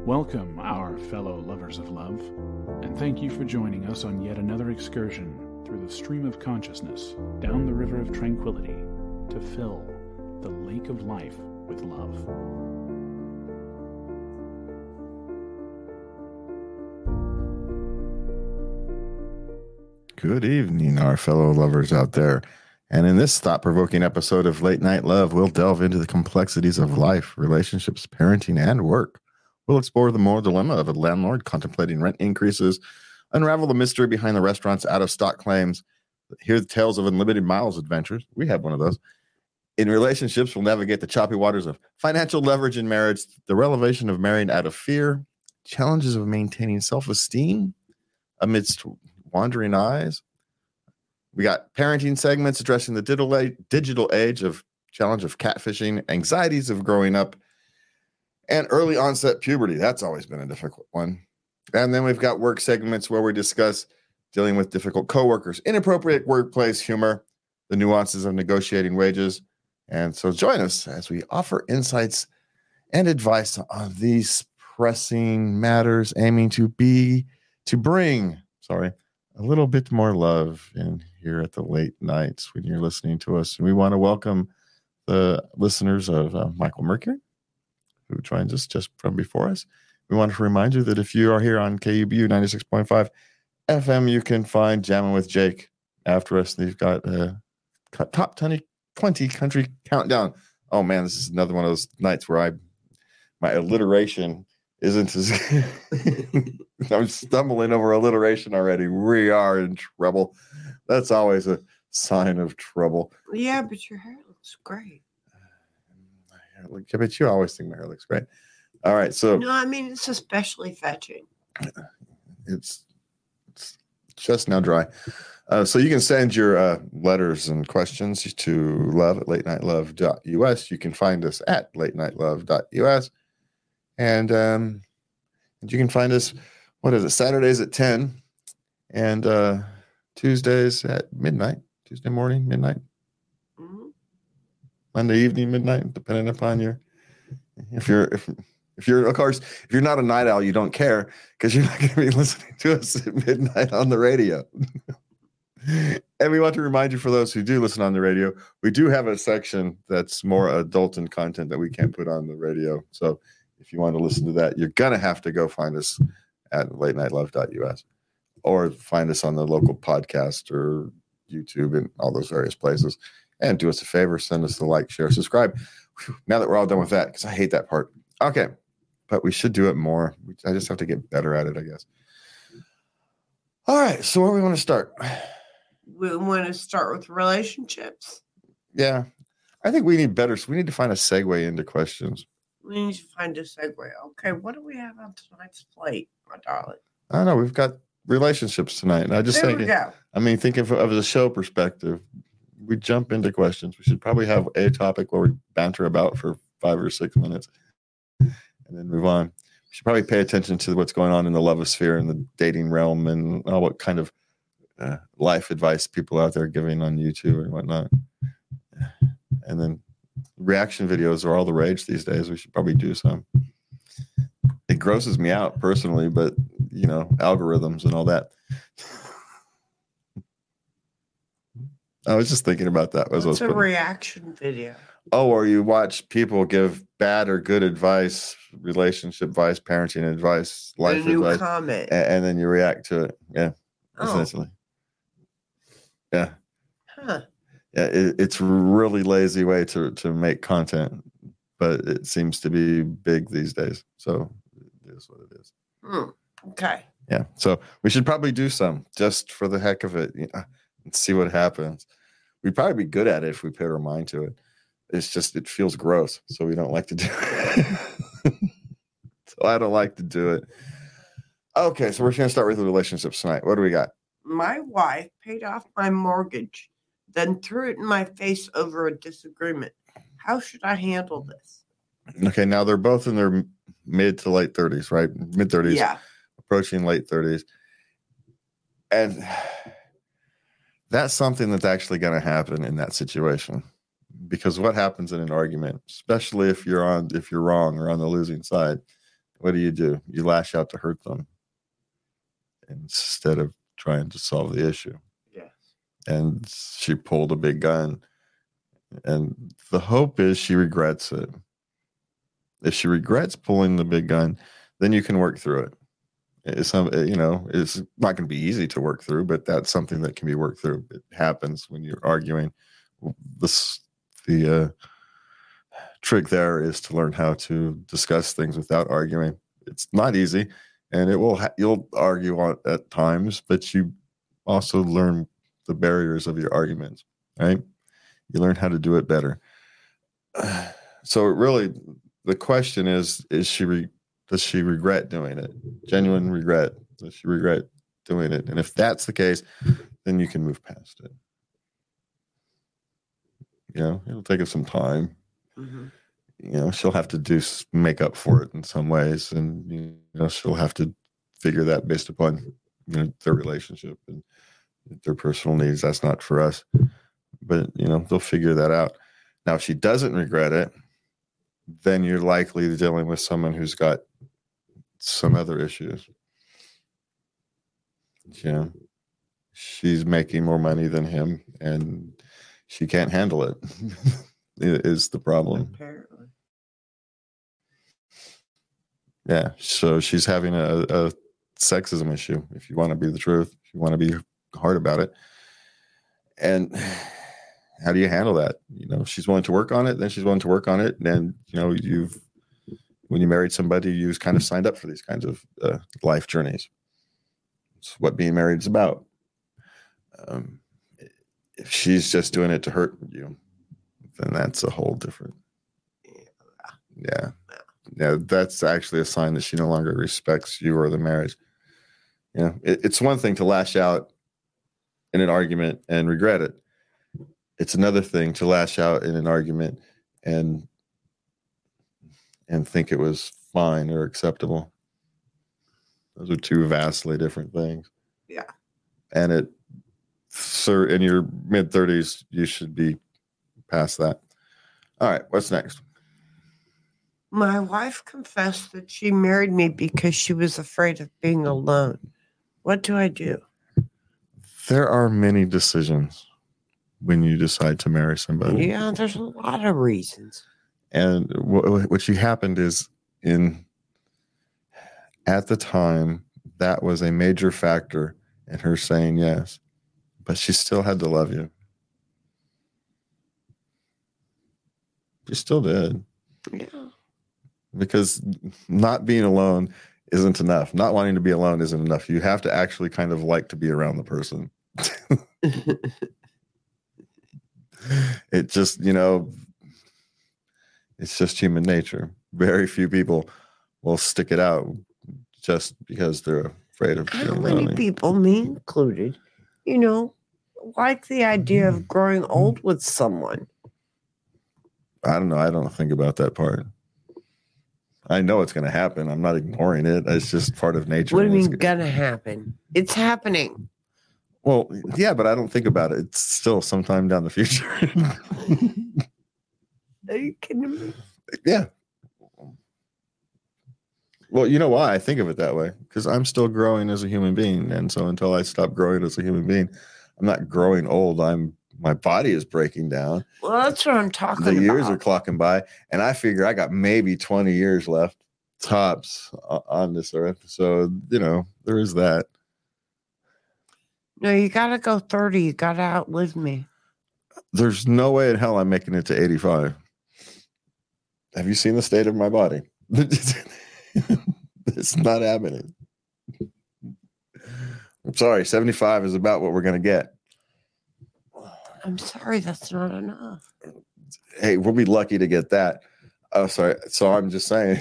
Welcome, our fellow lovers of love, and thank you for joining us on yet another excursion through the stream of consciousness, down the river of tranquility, to fill the lake of life with love. Good evening, our fellow lovers out there. And in this thought-provoking episode of Late Night Love, we'll delve into the complexities of life, relationships, parenting, and work. We'll explore the moral dilemma of a landlord contemplating rent increases, unravel the mystery behind the restaurant's out-of-stock claims, hear the tales of unlimited miles adventures. We have one of those. In relationships, we'll navigate the choppy waters of financial leverage in marriage, the revelation of marrying out of fear, challenges of maintaining self-esteem amidst wandering eyes. We got parenting segments addressing the digital age of challenge of catfishing, anxieties of growing up, and early onset puberty. That's always been a difficult one. And then we've got work segments where we discuss dealing with difficult coworkers, inappropriate workplace humor, the nuances of negotiating wages. And so join us as we offer insights and advice on these pressing matters, aiming to bring a little bit more love in here at the late nights when you're listening to us. And we want to welcome the listeners of Michael Mercury, who joins us just from before us. We want to remind you that if you are here on KUBU 96.5 FM, you can find Jammin' with Jake after us. They've got a top 20 country countdown. Oh man, this is another one of those nights where my alliteration isn't as I'm stumbling over alliteration already. We are in trouble. That's always a sign of trouble. Yeah, but your hair looks great. I bet you always think my hair looks great. All right, so no, I mean it's especially fetching. It's just now dry. So you can send your letters and questions to love@latenightLove.us. You can find us at latenightLove.us. And you can find us, Saturdays at 10 and Tuesdays at midnight, Tuesday morning, midnight, Monday evening, midnight, depending upon if you're not a night owl, you don't care because you're not going to be listening to us at midnight on the radio. And we want to remind you, for those who do listen on the radio, we do have a section that's more adult in content that we can't put on the radio. So if you want to listen to that, you're going to have to go find us at latenightLove.us or find us on the local podcast or YouTube and all those various places. And do us a favor, send us the like, share, subscribe. Whew, now that we're all done with that, because I hate that part. Okay, but we should do it more. I just have to get better at it, I guess. All right, so where do we want to start? We want to start with relationships. Yeah, I think we need better. So we need to find a segue into questions. We need to find a segue. Okay, what do we have on tonight's plate, my darling? I don't know. We've got relationships tonight. And I just think, thinking of the show perspective, we jump into questions. We should probably have a topic where we banter about for 5 or 6 minutes and then move on. We should probably pay attention to what's going on in the lovosphere and the dating realm and what kind of life advice people out there giving on YouTube and whatnot. And then reaction videos are all the rage these days. We should probably do some. It grosses me out personally, but algorithms and all that. I was just thinking about that. What's a reaction video? Oh, or you watch people give bad or good advice, relationship advice, parenting advice, life advice, comment, and then you react to it. Yeah, essentially. Yeah. Huh. Yeah, it's a really lazy way to make content, but it seems to be big these days. So it is what it is. Okay. Yeah. So we should probably do some just for the heck of it and see what happens. We'd probably be good at it if we paid our mind to it. It's just, it feels gross. So we don't like to do it. So I don't like to do it. Okay. So we're going to start with the relationships tonight. What do we got? My wife paid off my mortgage, then threw it in my face over a disagreement. How should I handle this? Okay. Now they're both in their mid to late 30s, right? Mid 30s. Yeah. Approaching late 30s. And that's something that's actually going to happen in that situation. Because what happens in an argument, especially if you're wrong or on the losing side, What do? You lash out to hurt them instead of trying to solve the issue. Yes. And she pulled a big gun. And the hope is she regrets it. If she regrets pulling the big gun, then you can work through it. It's not going to be easy to work through, but that's something that can be worked through. It happens when you're arguing. The trick there is to learn how to discuss things without arguing. It's not easy, and you'll argue at times, but you also learn the barriers of your arguments, right? You learn how to do it better. So really, the question is does she regret doing it? Genuine regret. Does she regret doing it? And if that's the case, then you can move past it. It'll take her some time. Mm-hmm. She'll have to make up for it in some ways. And, she'll have to figure that based upon, their relationship and their personal needs. That's not for us. But, they'll figure that out. Now, if she doesn't regret it, then you're likely dealing with someone who's got some other issues. She's making more money than him, and she can't handle it. It is the problem. Apparently. Yeah, so she's having a sexism issue, if you want to be the truth, if you want to be hard about it. And how do you handle that? She's willing to work on it, then she's willing to work on it. And, when you married somebody, you kind of signed up for these kinds of life journeys. It's what being married is about. If she's just doing it to hurt you, then that's a whole different. Yeah. That's actually a sign that she no longer respects you or the marriage. It's one thing to lash out in an argument and regret it. It's another thing to lash out in an argument and think it was fine or acceptable. Those are two vastly different things. Yeah. And in your mid-30s, you should be past that. All right, what's next? My wife confessed that she married me because she was afraid of being alone. What do I do? There are many decisions when you decide to marry somebody. Yeah, there's a lot of reasons. And what happened is at the time, that was a major factor in her saying yes, but she still had to love you. She still did. Yeah. Because not being alone isn't enough. Not wanting to be alone isn't enough. You have to actually kind of like to be around the person. It just, it's just human nature. Very few people will stick it out just because they're afraid of being lonely. How many people, me included, like the idea of growing old with someone? I don't know. I don't think about that part. I know it's going to happen. I'm not ignoring it. It's just part of nature. What do you mean going to happen? It's happening. Well, yeah, but I don't think about it. It's still sometime down the future. Are you kidding me? Yeah. Well, you know why I think of it that way? Because I'm still growing as a human being. And so until I stop growing as a human being, I'm not growing old. My body is breaking down. Well, that's what I'm talking about. The years are clocking by, and I figure I got maybe 20 years left, tops, on this earth. So, there is that. No, you got to go 30. You got to outlive me. There's no way in hell I'm making it to 85. Have you seen the state of my body? It's not happening. I'm sorry. 75 is about what we're going to get. I'm sorry, that's not enough. Hey, we'll be lucky to get that. Oh, sorry. So I'm just saying.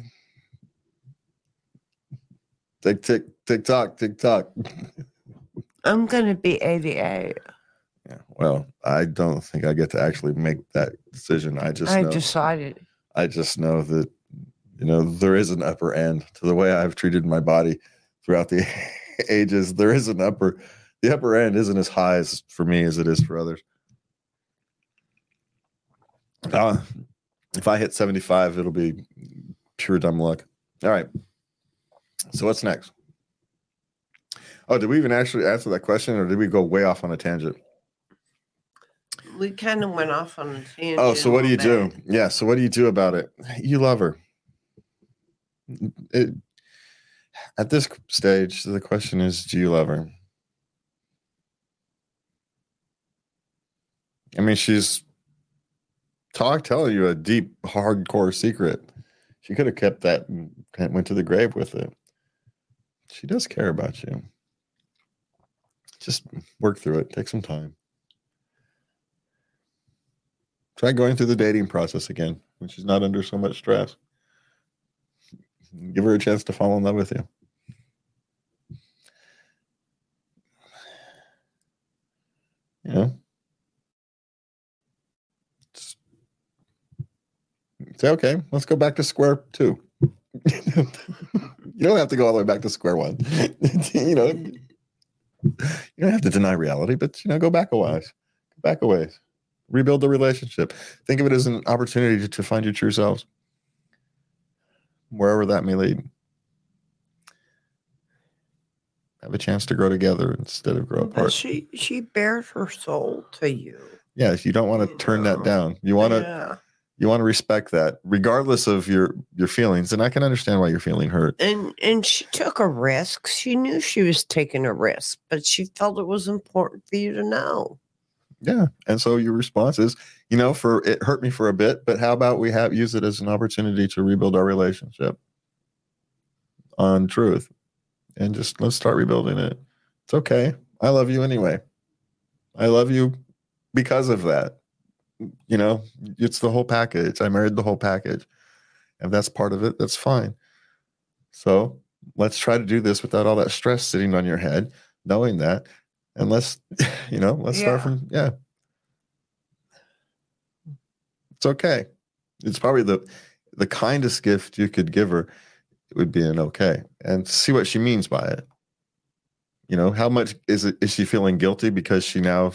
Tick tock. I'm going to be 88. Yeah. Well, I don't think I get to actually make that decision. I decided. I just know that, there is an upper end to the way I've treated my body throughout the ages. There is the upper end isn't as high as for me as it is for others. If I hit 75, it'll be pure dumb luck. All right. So what's next? Oh, did we even actually answer that question, or did we go way off on a tangent? We kind of went off on a tangent. Oh, so what do you do? bit. Yeah, so what do you do about it? You love her. At this stage, the question is, do you love her? I mean, she's telling you a deep, hardcore secret. She could have kept that and went to the grave with it. She does care about you. Just work through it. Take some time. Try going through the dating process again when she's not under so much stress. Give her a chance to fall in love with you. You know? Say, okay, let's go back to square two. You don't have to go all the way back to square one. You don't have to deny reality, but go back a ways. Go back a ways. Rebuild the relationship. Think of it as an opportunity to find your true selves, wherever that may lead. Have a chance to grow together instead of grow apart. But she bared her soul to you. Yes, you don't want to turn that down. You want to respect that, regardless of your feelings. And I can understand why you're feeling hurt. And she took a risk. She knew she was taking a risk, but she felt it was important for you to know. Yeah. And so your response is, it hurt me for a bit, but how about we use it as an opportunity to rebuild our relationship on truth, and just let's start rebuilding it. It's okay. I love you anyway. I love you because of that. It's the whole package. I married the whole package. If that's part of it, that's fine. So let's try to do this without all that stress sitting on your head, knowing that. And let's start from, it's okay. It's probably the kindest gift you could give her. It would be an okay, and see what she means by it. How much is she feeling guilty because she now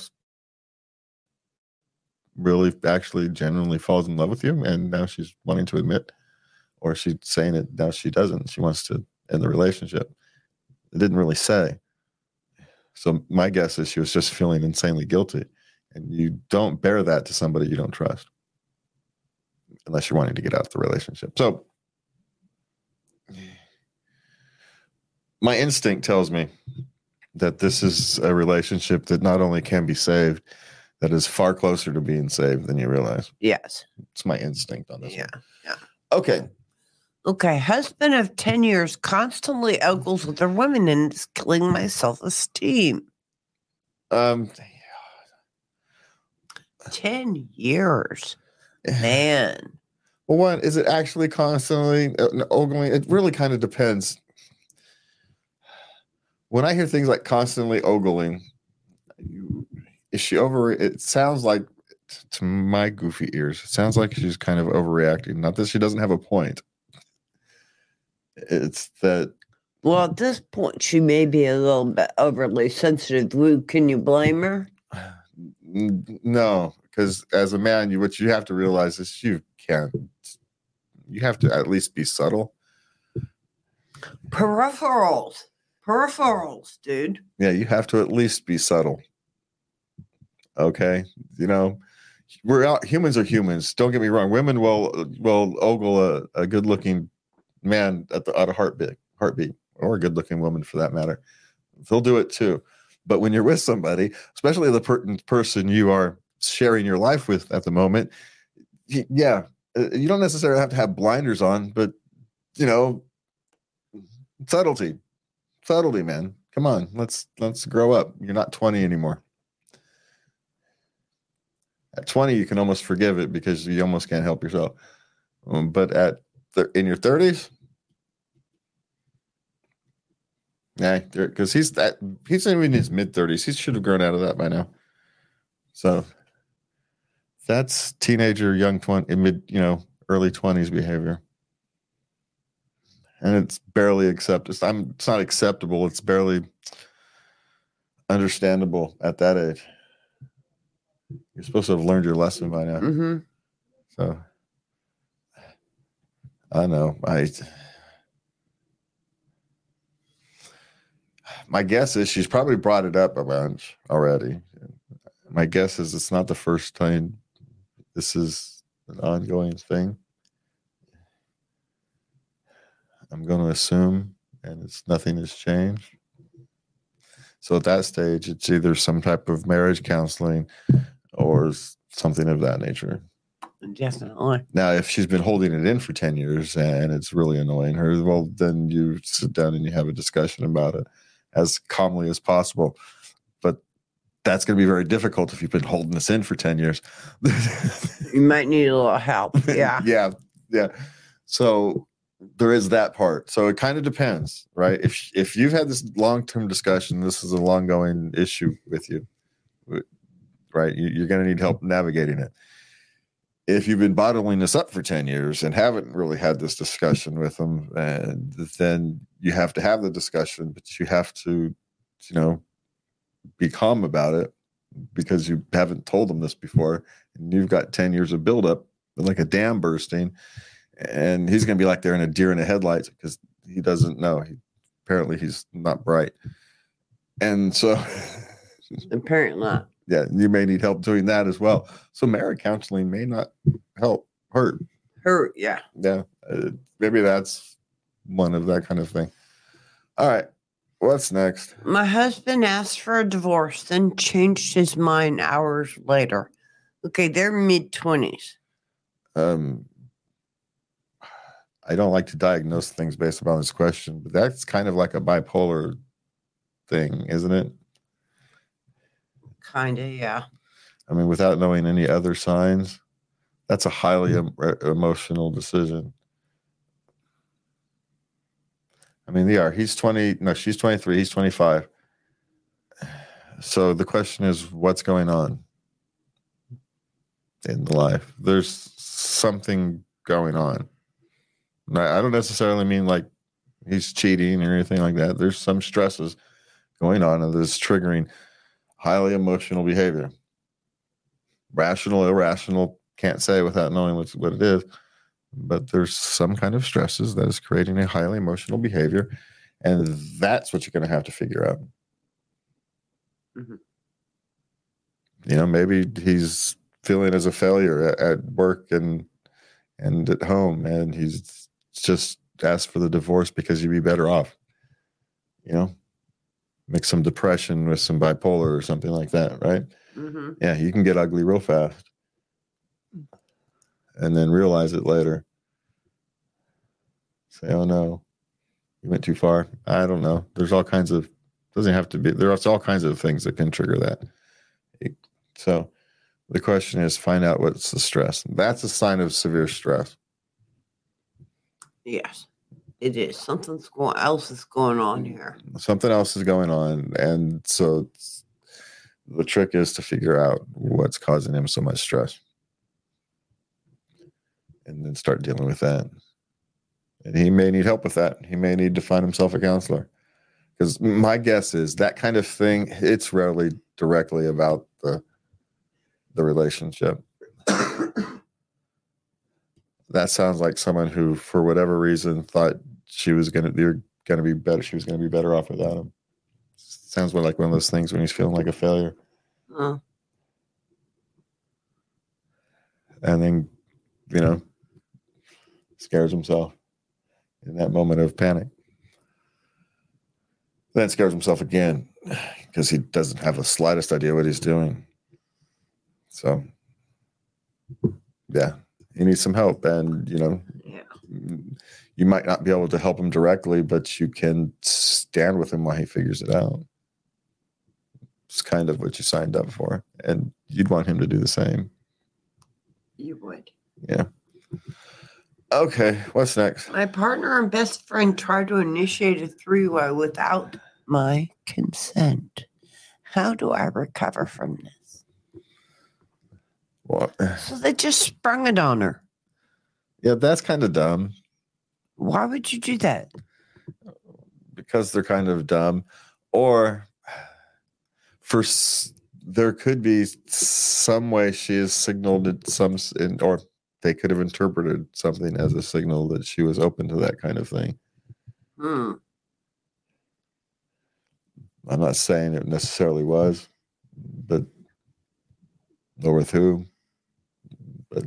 really actually genuinely falls in love with you, and now she's wanting to admit, or she's saying it now she doesn't. She wants to end the relationship. It didn't really say. So my guess is she was just feeling insanely guilty, and you don't bear that to somebody you don't trust, unless you're wanting to get out of the relationship. So my instinct tells me that this is a relationship that not only can be saved, that is far closer to being saved than you realize. Yes. It's my instinct on this one. Yeah. Okay. Husband of 10 years constantly ogles with other women and is killing my self-esteem. 10 years. Man. Well, what is it actually constantly ogling? It really kind of depends. When I hear things like constantly ogling, is she over? It sounds like, to my goofy ears, it sounds like she's kind of overreacting. Not that she doesn't have a point. It's that. Well, at this point, she may be a little bit overly sensitive. Can you blame her? No, because as a man, what you have to realize is you have to at least be subtle. Peripherals, dude. Yeah, you have to at least be subtle. Okay, we're out. Humans are humans. Don't get me wrong. Women will ogle a good-looking man at a heartbeat, or a good-looking woman for that matter. They'll do it too. But when you're with somebody, especially the person you are sharing your life with at the moment, you don't necessarily have to have blinders on, but subtlety, man. Come on, let's grow up. You're not 20 anymore. At 20, you can almost forgive it because you almost can't help yourself. But in your 30s, because he's in his mid 30s. He should have grown out of that by now. So that's teenager, young 20, mid, early 20s behavior. And it's barely accepted. It's not acceptable. It's barely understandable at that age. You're supposed to have learned your lesson by now. Mm-hmm. So I know. My guess is she's probably brought it up a bunch already. My guess is it's not the first time this is an ongoing thing. I'm going to assume, and nothing has changed. So at that stage, it's either some type of marriage counseling or something of that nature. Definitely. Now, if she's been holding it in for 10 years and it's really annoying her, well, then you sit down and you have a discussion about it as calmly as possible. But that's going to be very difficult if you've been holding this in for 10 years. You might need a little help. Yeah. Yeah. So there is that part. So it kind of depends, right? If you've had this long-term discussion, this is a long-going issue with you, right? You're going to need help navigating it. If you've been bottling this up for 10 years and haven't really had this discussion with them, then you have to have the discussion, but you have to, be calm about it because you haven't told them this before. And you've got 10 years of buildup, like a dam bursting. And he's going to be like they're in a deer in the headlights because he doesn't know. Apparently he's not bright. And so Apparently not. Yeah, you may need help doing that as well. So marriage counseling may not help hurt. Yeah. Yeah, maybe that's one of that kind of thing. All right, what's next? My husband asked for a divorce, then changed his mind hours later. Okay, they're mid-20s. I don't like to diagnose things based upon this question, but that's kind of like a bipolar thing, isn't it? Kind of, yeah. I mean, without knowing any other signs, that's a highly emotional decision. I mean, he's 20. No, she's 23. He's 25. So the question is, what's going on in life? There's something going on. I don't necessarily mean like he's cheating or anything like that. There's some stresses going on and this triggering highly emotional behavior. Rational, irrational, can't say without knowing what it is. But there's some kind of stresses that is creating a highly emotional behavior. And that's what you're going to have to figure out. Mm-hmm. Maybe he's feeling as a failure at work and at home, and he's just asked for the divorce because you'd be better off. Mix some depression with some bipolar or something like that, right? Mm-hmm. Yeah, you can get ugly real fast. And then realize it later. Say, oh no, you went too far. I don't know. There's all kinds of, there's all kinds of things that can trigger that. So the question is, find out what's the stress. That's a sign of severe stress. Yes, it is. Something else is going on here. Something else is going on. And so the trick is to figure out what's causing him so much stress. And then start dealing with that. And he may need help with that. He may need to find himself a counselor. Because my guess is that kind of thing, it's rarely directly about the relationship. That sounds like someone who, for whatever reason, thought she was going to be better. She was going to be better off without him. Sounds like one of those things when he's feeling like a failure. And then, scares himself in that moment of panic. Then scares himself again because he doesn't have the slightest idea what he's doing. So, yeah, he needs some help. And, you might not be able to help him directly, but you can stand with him while he figures it out. It's kind of what you signed up for. And you'd want him to do the same. You would. Yeah. Okay, what's next? My partner and best friend tried to initiate a three-way without my consent. How do I recover from this? What? So they just sprung it on her. Yeah, that's kind of dumb. Why would you do that? Because they're kind of dumb. Or there could be some way she has signaled it or they could have interpreted something as a signal that she was open to that kind of thing. I'm not saying it necessarily was, but or with who. But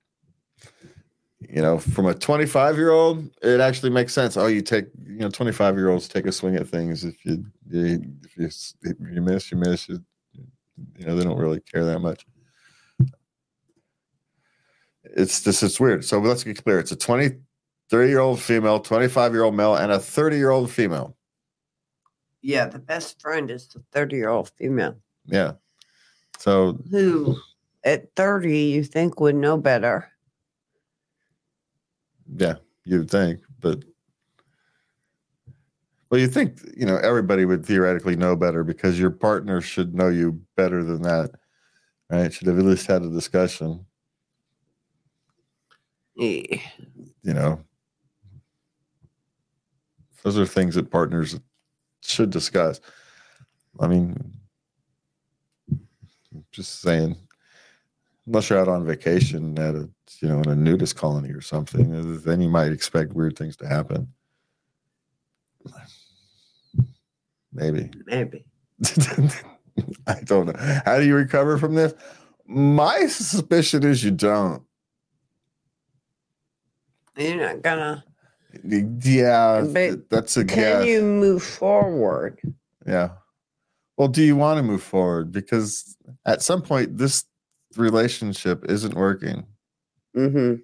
from a 25-year-old, it actually makes sense. Oh, 25-year-olds take a swing at things. If you miss, you miss. They don't really care that much. It's weird. So let's get clear. It's a 30-year-old female, 25-year-old male, and a 30-year-old female. Yeah, the best friend is the 30-year-old female. Yeah. So who at 30 you think would know better. Yeah, you'd think, but you think, everybody would theoretically know better because your partner should know you better than that, right? Should have at least had a discussion. Yeah. Those are things that partners should discuss. I mean, just saying, unless you're out on vacation at in a nudist colony or something, then you might expect weird things to happen. Maybe. I don't know. How do you recover from this? My suspicion is you don't. You're not gonna. Yeah, that's a guess. Can you move forward? Yeah. Well, do you want to move forward? Because at some point, this relationship isn't working. Mm-hmm.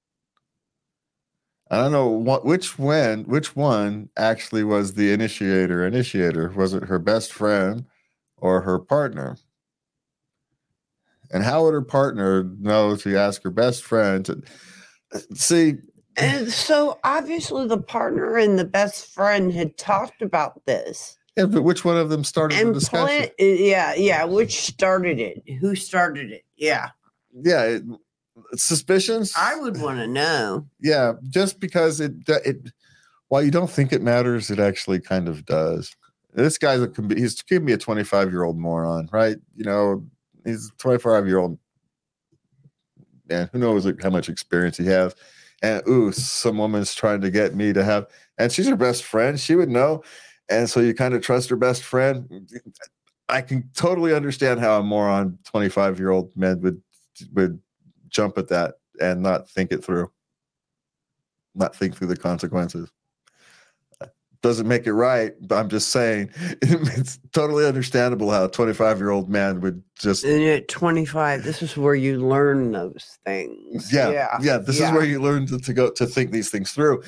I don't know which one actually was the initiator. Was it her best friend or her partner? And how would her partner know to ask her best friend to see? And so obviously the partner and the best friend had talked about this. Yeah, but which one of them started the discussion? Which started it? Who started it? Yeah. Yeah, suspicions? I would want to know. Yeah, just because it while you don't think it matters, it actually kind of does. This guy's he can be a 25-year-old moron, right? He's a 25-year-old man. Who knows how much experience he has? And some woman's trying to get me to have, and she's her best friend. She would know, and so you kind of trust her best friend. I can totally understand how a moron 25-year-old man would jump at that and not think it through, not think through the consequences. Doesn't make it right, but I'm just saying it's totally understandable how a 25-year-old man would just. And at 25, this is where you learn those things. Yeah. This is where you learn to think these things through.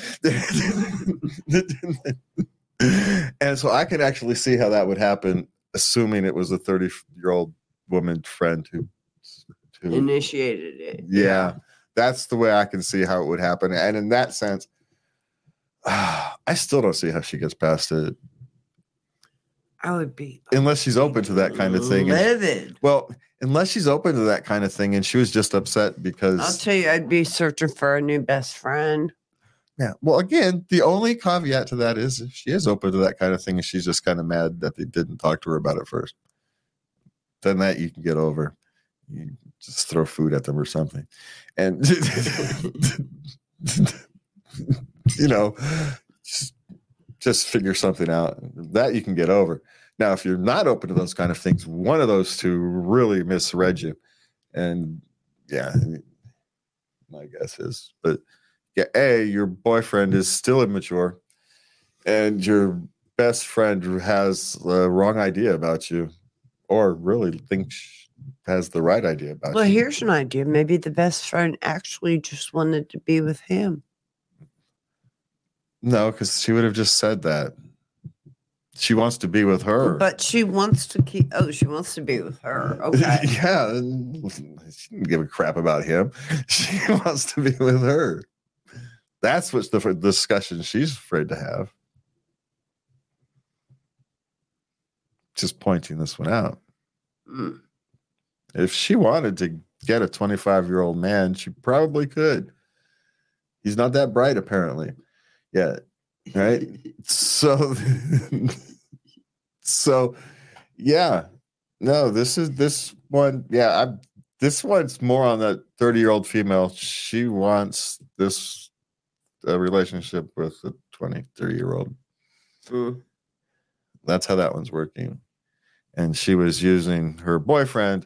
And so I can actually see how that would happen, assuming it was a 30-year-old woman friend who initiated it. Yeah, that's the way I can see how it would happen. And in that sense, I still don't see how she gets past it. I would be. Unless she's open to that kind of thing. Livid. Unless she's open to that kind of thing and she was just upset because. I'll tell you, I'd be searching for a new best friend. Yeah. Well, again, the only caveat to that is if she is open to that kind of thing and she's just kind of mad that they didn't talk to her about it first, then that you can get over. You just throw food at them or something. And, just figure something out. That you can get over. Now, if you're not open to those kind of things, one of those two really misread you. And, yeah, my guess is. But, yeah, your boyfriend is still immature and your best friend has the wrong idea about you or really thinks has the right idea about you. Well, here's an idea. Maybe the best friend actually just wanted to be with him. No, because she would have just said that. She wants to be with her. But she wants to she wants to be with her. Okay. Yeah. She didn't give a crap about him. She wants to be with her. That's what's the discussion she's afraid to have. Just pointing this one out. Mm. If she wanted to get a 25-year-old man, she probably could. He's not that bright, apparently. Yeah. Right. So yeah. No, this one. Yeah. This one's more on that 30-year-old female. She wants a relationship with a 23-year-old. Mm. That's how that one's working. And she was using her boyfriend,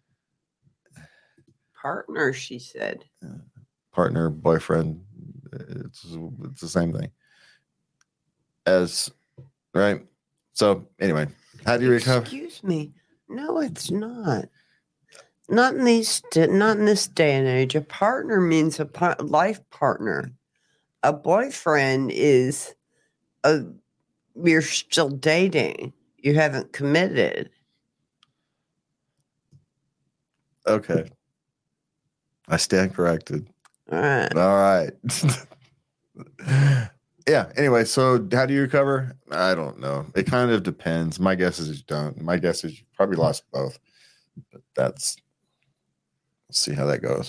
Partner, she said. partner, boyfriend. It's the same thing. As right. So anyway, how do you recover? Excuse me. No, it's not. Not in this day and age. A partner means a life partner. A boyfriend is you're still dating. You haven't committed. Okay. I stand corrected. All right. All right. Yeah. Anyway, so how do you recover? I don't know. It kind of depends. My guess is you don't. My guess is you probably lost both. But let's see how that goes.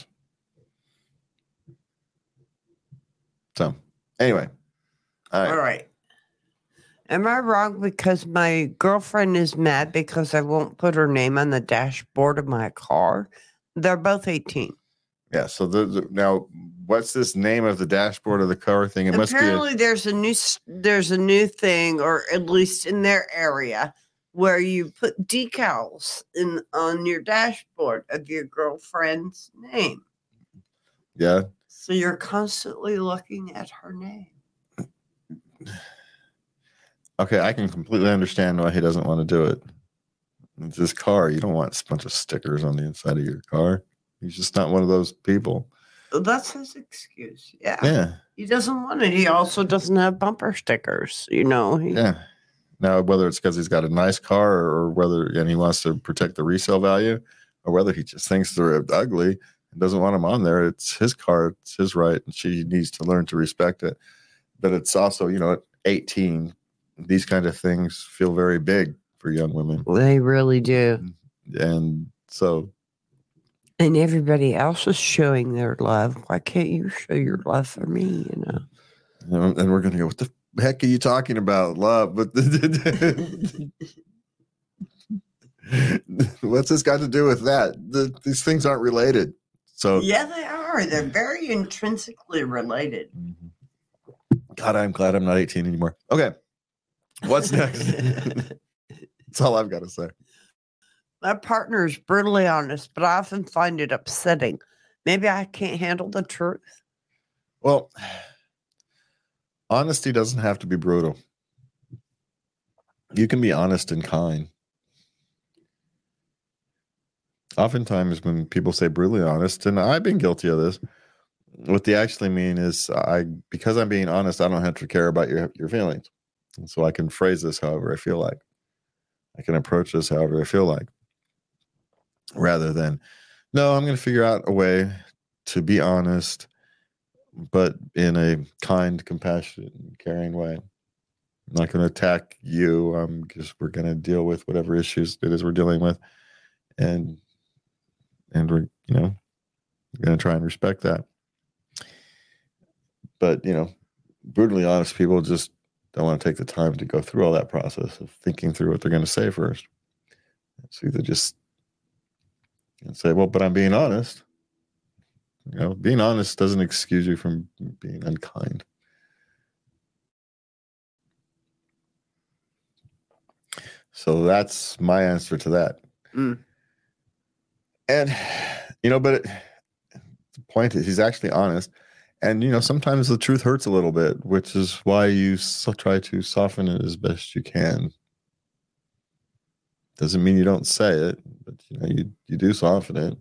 So anyway. All right. Am I wrong because my girlfriend is mad because I won't put her name on the dashboard of my car? They're both 18. Yeah. So now, what's this name of the dashboard of the car thing? It Apparently, must be there's a new thing, or at least in their area, where you put decals on your dashboard of your girlfriend's name. Yeah. So you're constantly looking at her name. Okay, I can completely understand why he doesn't want to do it. It's his car. You don't want a bunch of stickers on the inside of your car. He's just not one of those people. That's his excuse. Yeah. Yeah. He doesn't want it. He also doesn't have bumper stickers, Yeah. Now, whether it's because he's got a nice car or and he wants to protect the resale value, or whether he just thinks they're ugly and doesn't want them on there, it's his car. It's his right. And she needs to learn to respect it. But it's also, at 18, these kind of things feel very big for young women. They really do. And so. And everybody else is showing their love. Why can't you show your love for me, And we're going to go, what the heck are you talking about? Love. But what's this got to do with that? These things aren't related. So yeah, they are. They're very intrinsically related. God, I'm glad I'm not 18 anymore. Okay. What's next? That's all I've got to say. My partner is brutally honest, but I often find it upsetting. Maybe I can't handle the truth. Well, honesty doesn't have to be brutal. You can be honest and kind. Oftentimes when people say brutally honest, and I've been guilty of this, what they actually mean is because I'm being honest, I don't have to care about your feelings. And so I can phrase this however I feel like. I can approach this however I feel like. Rather than, no, I'm going to figure out a way to be honest, but in a kind, compassionate, caring way. I'm not going to attack you. We're going to deal with whatever issues it is we're dealing with. And we're, going to try and respect that. But, brutally honest people just don't want to take the time to go through all that process of thinking through what they're going to say first. So either just say, well, but I'm being honest. Being honest doesn't excuse you from being unkind. So that's my answer to that. Mm. And, but the point is he's actually honest. And, sometimes the truth hurts a little bit, which is why you try to soften it as best you can. Doesn't mean you don't say it, but, you do soften it.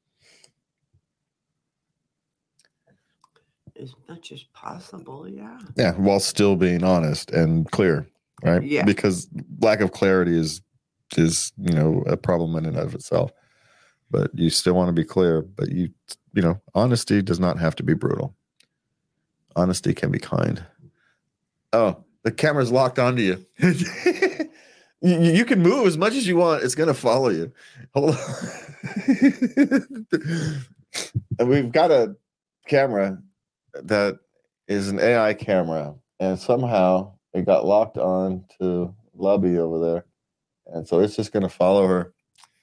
As much as possible, yeah. Yeah, while still being honest and clear, right? Yeah. Because lack of clarity is a problem in and of itself. But you still want to be clear, but honesty does not have to be brutal. Honesty can be kind. Oh, the camera's locked onto you. You can move as much as you want. It's going to follow you. Hold on. And we've got a camera that is an AI camera, and somehow it got locked on to Lubby over there. And so it's just going to follow her.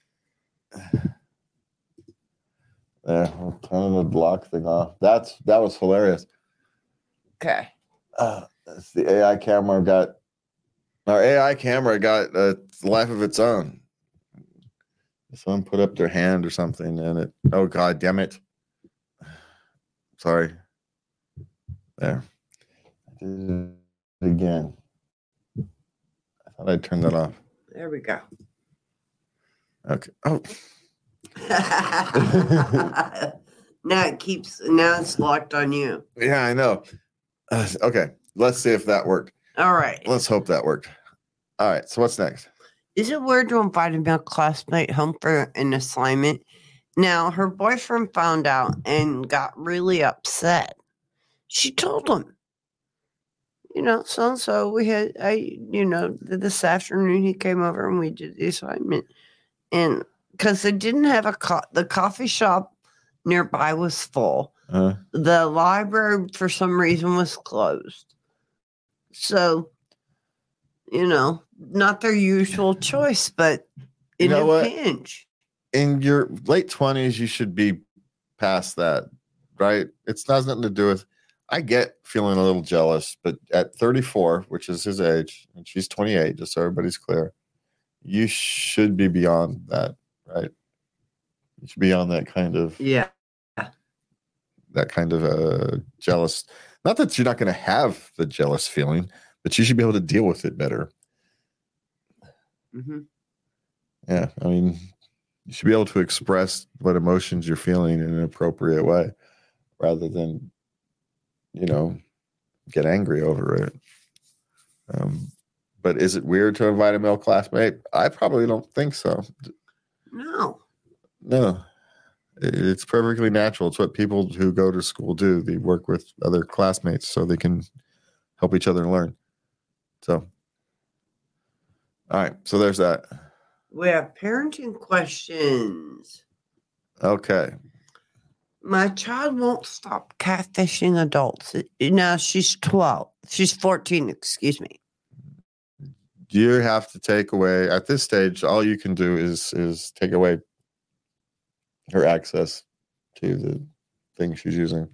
There, we're turning the block thing off. That was hilarious. Okay. It's the AI camera got Our AI camera got a life of its own. Someone put up their hand or something, and it. Oh God, damn it! Sorry. There. I did it again. I thought I'd turn that off. There we go. Okay. Oh. Now it's locked on you. Yeah, I know. Okay. Let's see if that worked. All right. Let's hope that worked. All right. So what's next? Is it weird to invite a male classmate home for an assignment? Now, her boyfriend found out and got really upset. She told him, so we had, this afternoon he came over and we did the assignment. And because they didn't have the coffee shop nearby was full. The library, for some reason, was closed. So, not their usual choice, but in a pinch. In your late 20s, you should be past that, right? It's has nothing to do with. I get feeling a little jealous, but at 34, which is his age, and she's 28, just so everybody's clear, you should be beyond that, right? You should be on that kind of jealous. Not that you're not going to have the jealous feeling, but you should be able to deal with it better. Mm-hmm. Yeah, I mean, you should be able to express what emotions you're feeling in an appropriate way, rather than, get angry over it. But is it weird to invite a male classmate? I probably don't think so. No. It's perfectly natural. It's what people who go to school do. They work with other classmates so they can help each other learn. So, all right. So there's that. We have parenting questions. Okay. My child won't stop catfishing adults. Now she's 12. She's 14, excuse me. You have to take away, at this stage, all you can do is take away her access to the thing she's using.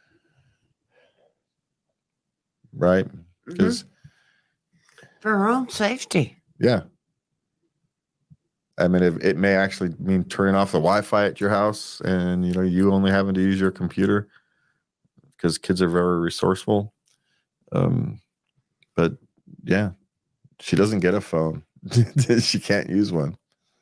Right? Because for her own safety. Yeah. I mean, it may actually mean turning off the Wi-Fi at your house and, you only having to use your computer, because kids are very resourceful. But yeah, she doesn't get a phone. She can't use one.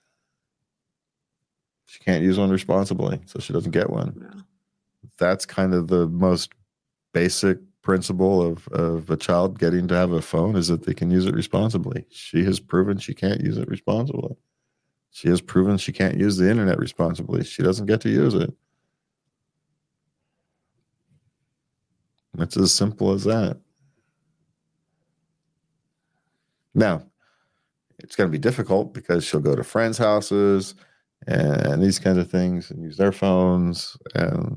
She can't use one responsibly, so she doesn't get one. No. That's kind of the most basic principle of a child getting to have a phone, is that they can use it responsibly. She has proven she can't use it responsibly. She has proven she can't use the internet responsibly. She doesn't get to use it. It's as simple as that. Now, it's going to be difficult because she'll go to friends' houses and these kinds of things and use their phones, and,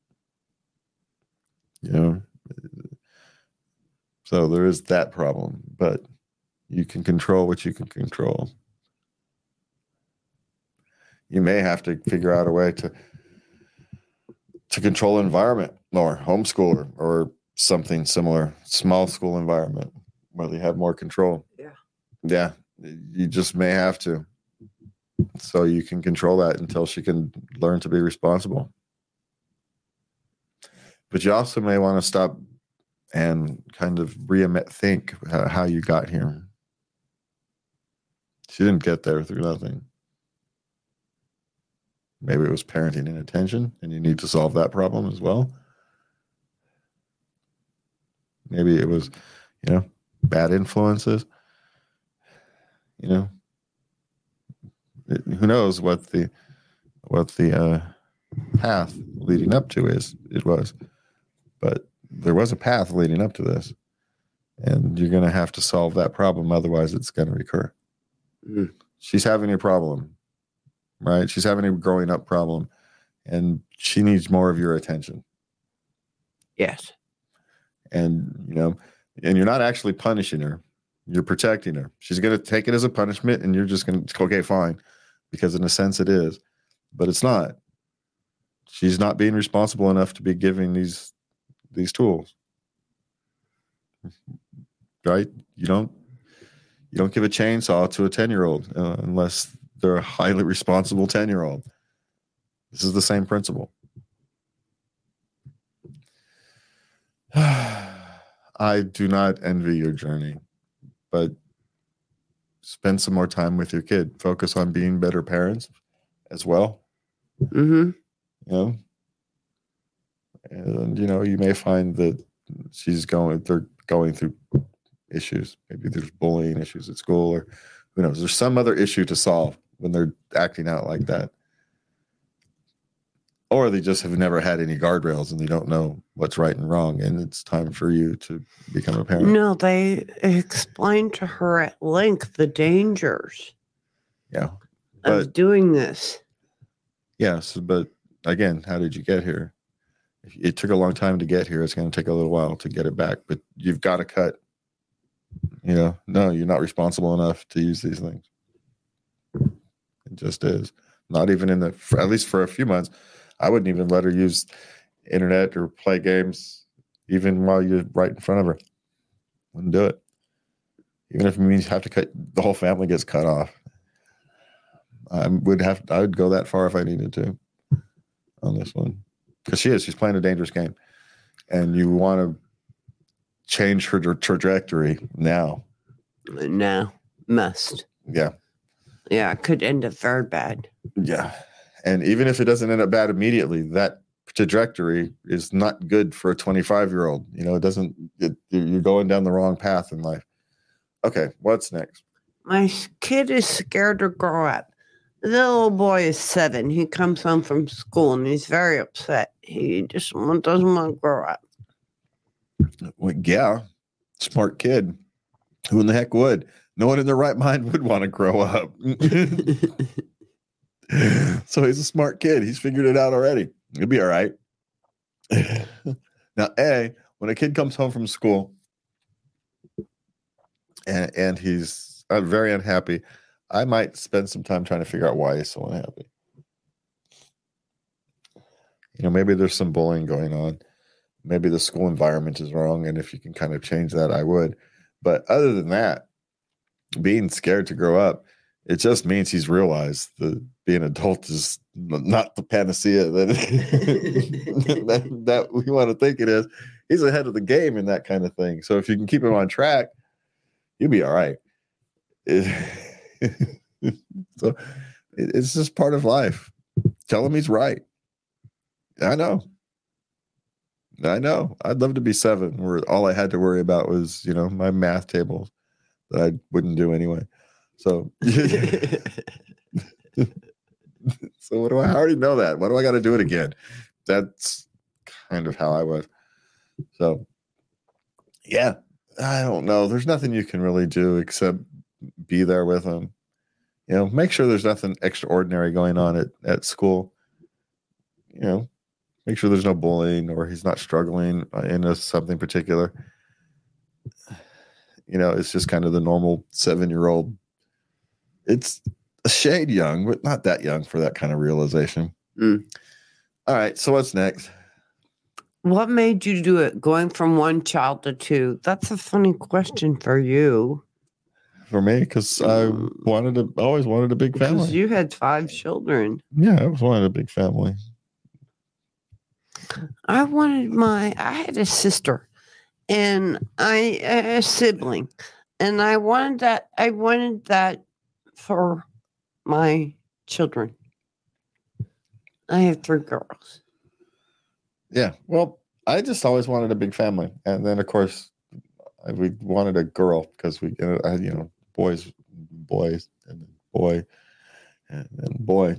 so there is that problem, but you can control what you can control. You may have to figure out a way to control environment, or homeschool, or something similar, small school environment where they have more control. Yeah, you just may have to, so you can control that until she can learn to be responsible. But you also may want to stop and kind of think how you got here. She didn't get there through nothing. Maybe it was parenting inattention, and you need to solve that problem as well. Maybe it was, bad influences. Who knows what the path leading up to was, but there was a path leading up to this, and you're going to have to solve that problem. Otherwise, it's going to recur. She's having a problem. Right? She's having a growing up problem, and she needs more of your attention. Yes. And, and you're not actually punishing her. You're protecting her. She's going to take it as a punishment, and you're just going to, okay, fine, because in a sense it is, but it's not. She's not being responsible enough to be giving these tools. Right? You You don't give a chainsaw to a 10-year-old unless they're a highly responsible 10-year-old. This is the same principle. I do not envy your journey, but spend some more time with your kid. Focus on being better parents as well. Mm-hmm. You know, and you may find that they're going through issues. Maybe there's bullying issues at school, or who knows, there's some other issue to solve when they're acting out like that. Or they just have never had any guardrails and they don't know what's right and wrong, and it's time for you to become a parent. No, they explained to her at length the dangers of doing this. Yes, but again, how did you get here? It took a long time to get here. It's going to take a little while to get it back, but you've got to cut. No, you're not responsible enough to use these things. It just is. Not even at least for a few months. I wouldn't even let her use internet or play games, even while you're right in front of her. Wouldn't do it. Even if it means the whole family gets cut off. I would go that far if I needed to on this one. Because she's playing a dangerous game. And you want to change her trajectory now. No, must. Yeah. Yeah, it could end up very bad. Yeah. And even if it doesn't end up bad immediately, that trajectory is not good for a 25-year-old. You're going down the wrong path in life. Okay, what's next? My kid is scared to grow up. The little boy is 7. He comes home from school and he's very upset. He just doesn't want to grow up. Well, yeah, smart kid. Who in the heck would? No one in their right mind would want to grow up. So he's a smart kid. He's figured it out already. He'll be all right. Now, when a kid comes home from school and he's very unhappy, I might spend some time trying to figure out why he's so unhappy. Maybe there's some bullying going on. Maybe the school environment is wrong. And if you can kind of change that, I would. But other than that, being scared to grow up, it just means he's realized that being an adult is not the panacea that we want to think it is. He's ahead of the game in that kind of thing. So if you can keep him on track, you'll be all right. So it's just part of life. Tell him he's right. I know. I'd love to be 7, where all I had to worry about was, my math tables that I wouldn't do anyway. So, so what do I already know that? Why do I got to do it again? That's kind of how I was. So, yeah, I don't know. There's nothing you can really do except be there with them. Make sure there's nothing extraordinary going on at school. Make sure there's no bullying or he's not struggling in something particular. It's just kind of the normal 7-year-old. It's a shade young, but not that young for that kind of realization. All right. So what's next? What made you do it, going from 1 child to 2? That's a funny question for you. For me, because I always wanted a big family. Because you had 5 children. Yeah, I always wanted a big family. I had a sister and a sibling, and I wanted that for my children. I have 3 girls. Yeah, well, I just always wanted a big family, and then of course we wanted a girl because we, boys, and then boy. And then boy,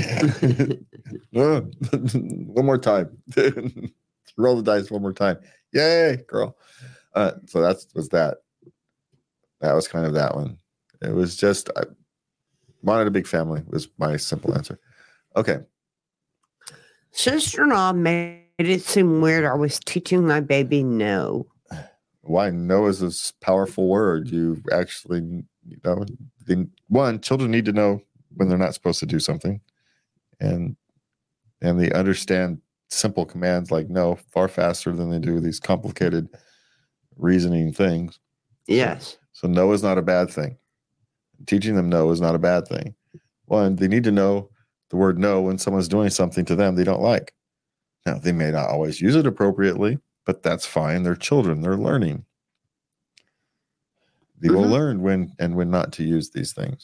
one more time. Roll the dice one more time. Yay, girl. So that was that. That was kind of that one. It was just, I wanted a big family was my simple answer. Okay. Sister-in-law made it seem weird I was teaching my baby no. Why? No is a powerful word. You actually, children need to know when they're not supposed to do something, and they understand simple commands like no far faster than they do these complicated reasoning things. Yes. So no is not a bad thing. Teaching them no is not a bad thing. One, they need to know the word no when someone's doing something to them they don't like. Now, they may not always use it appropriately, but that's fine. They're children. They're learning. They will learn when not to use these things.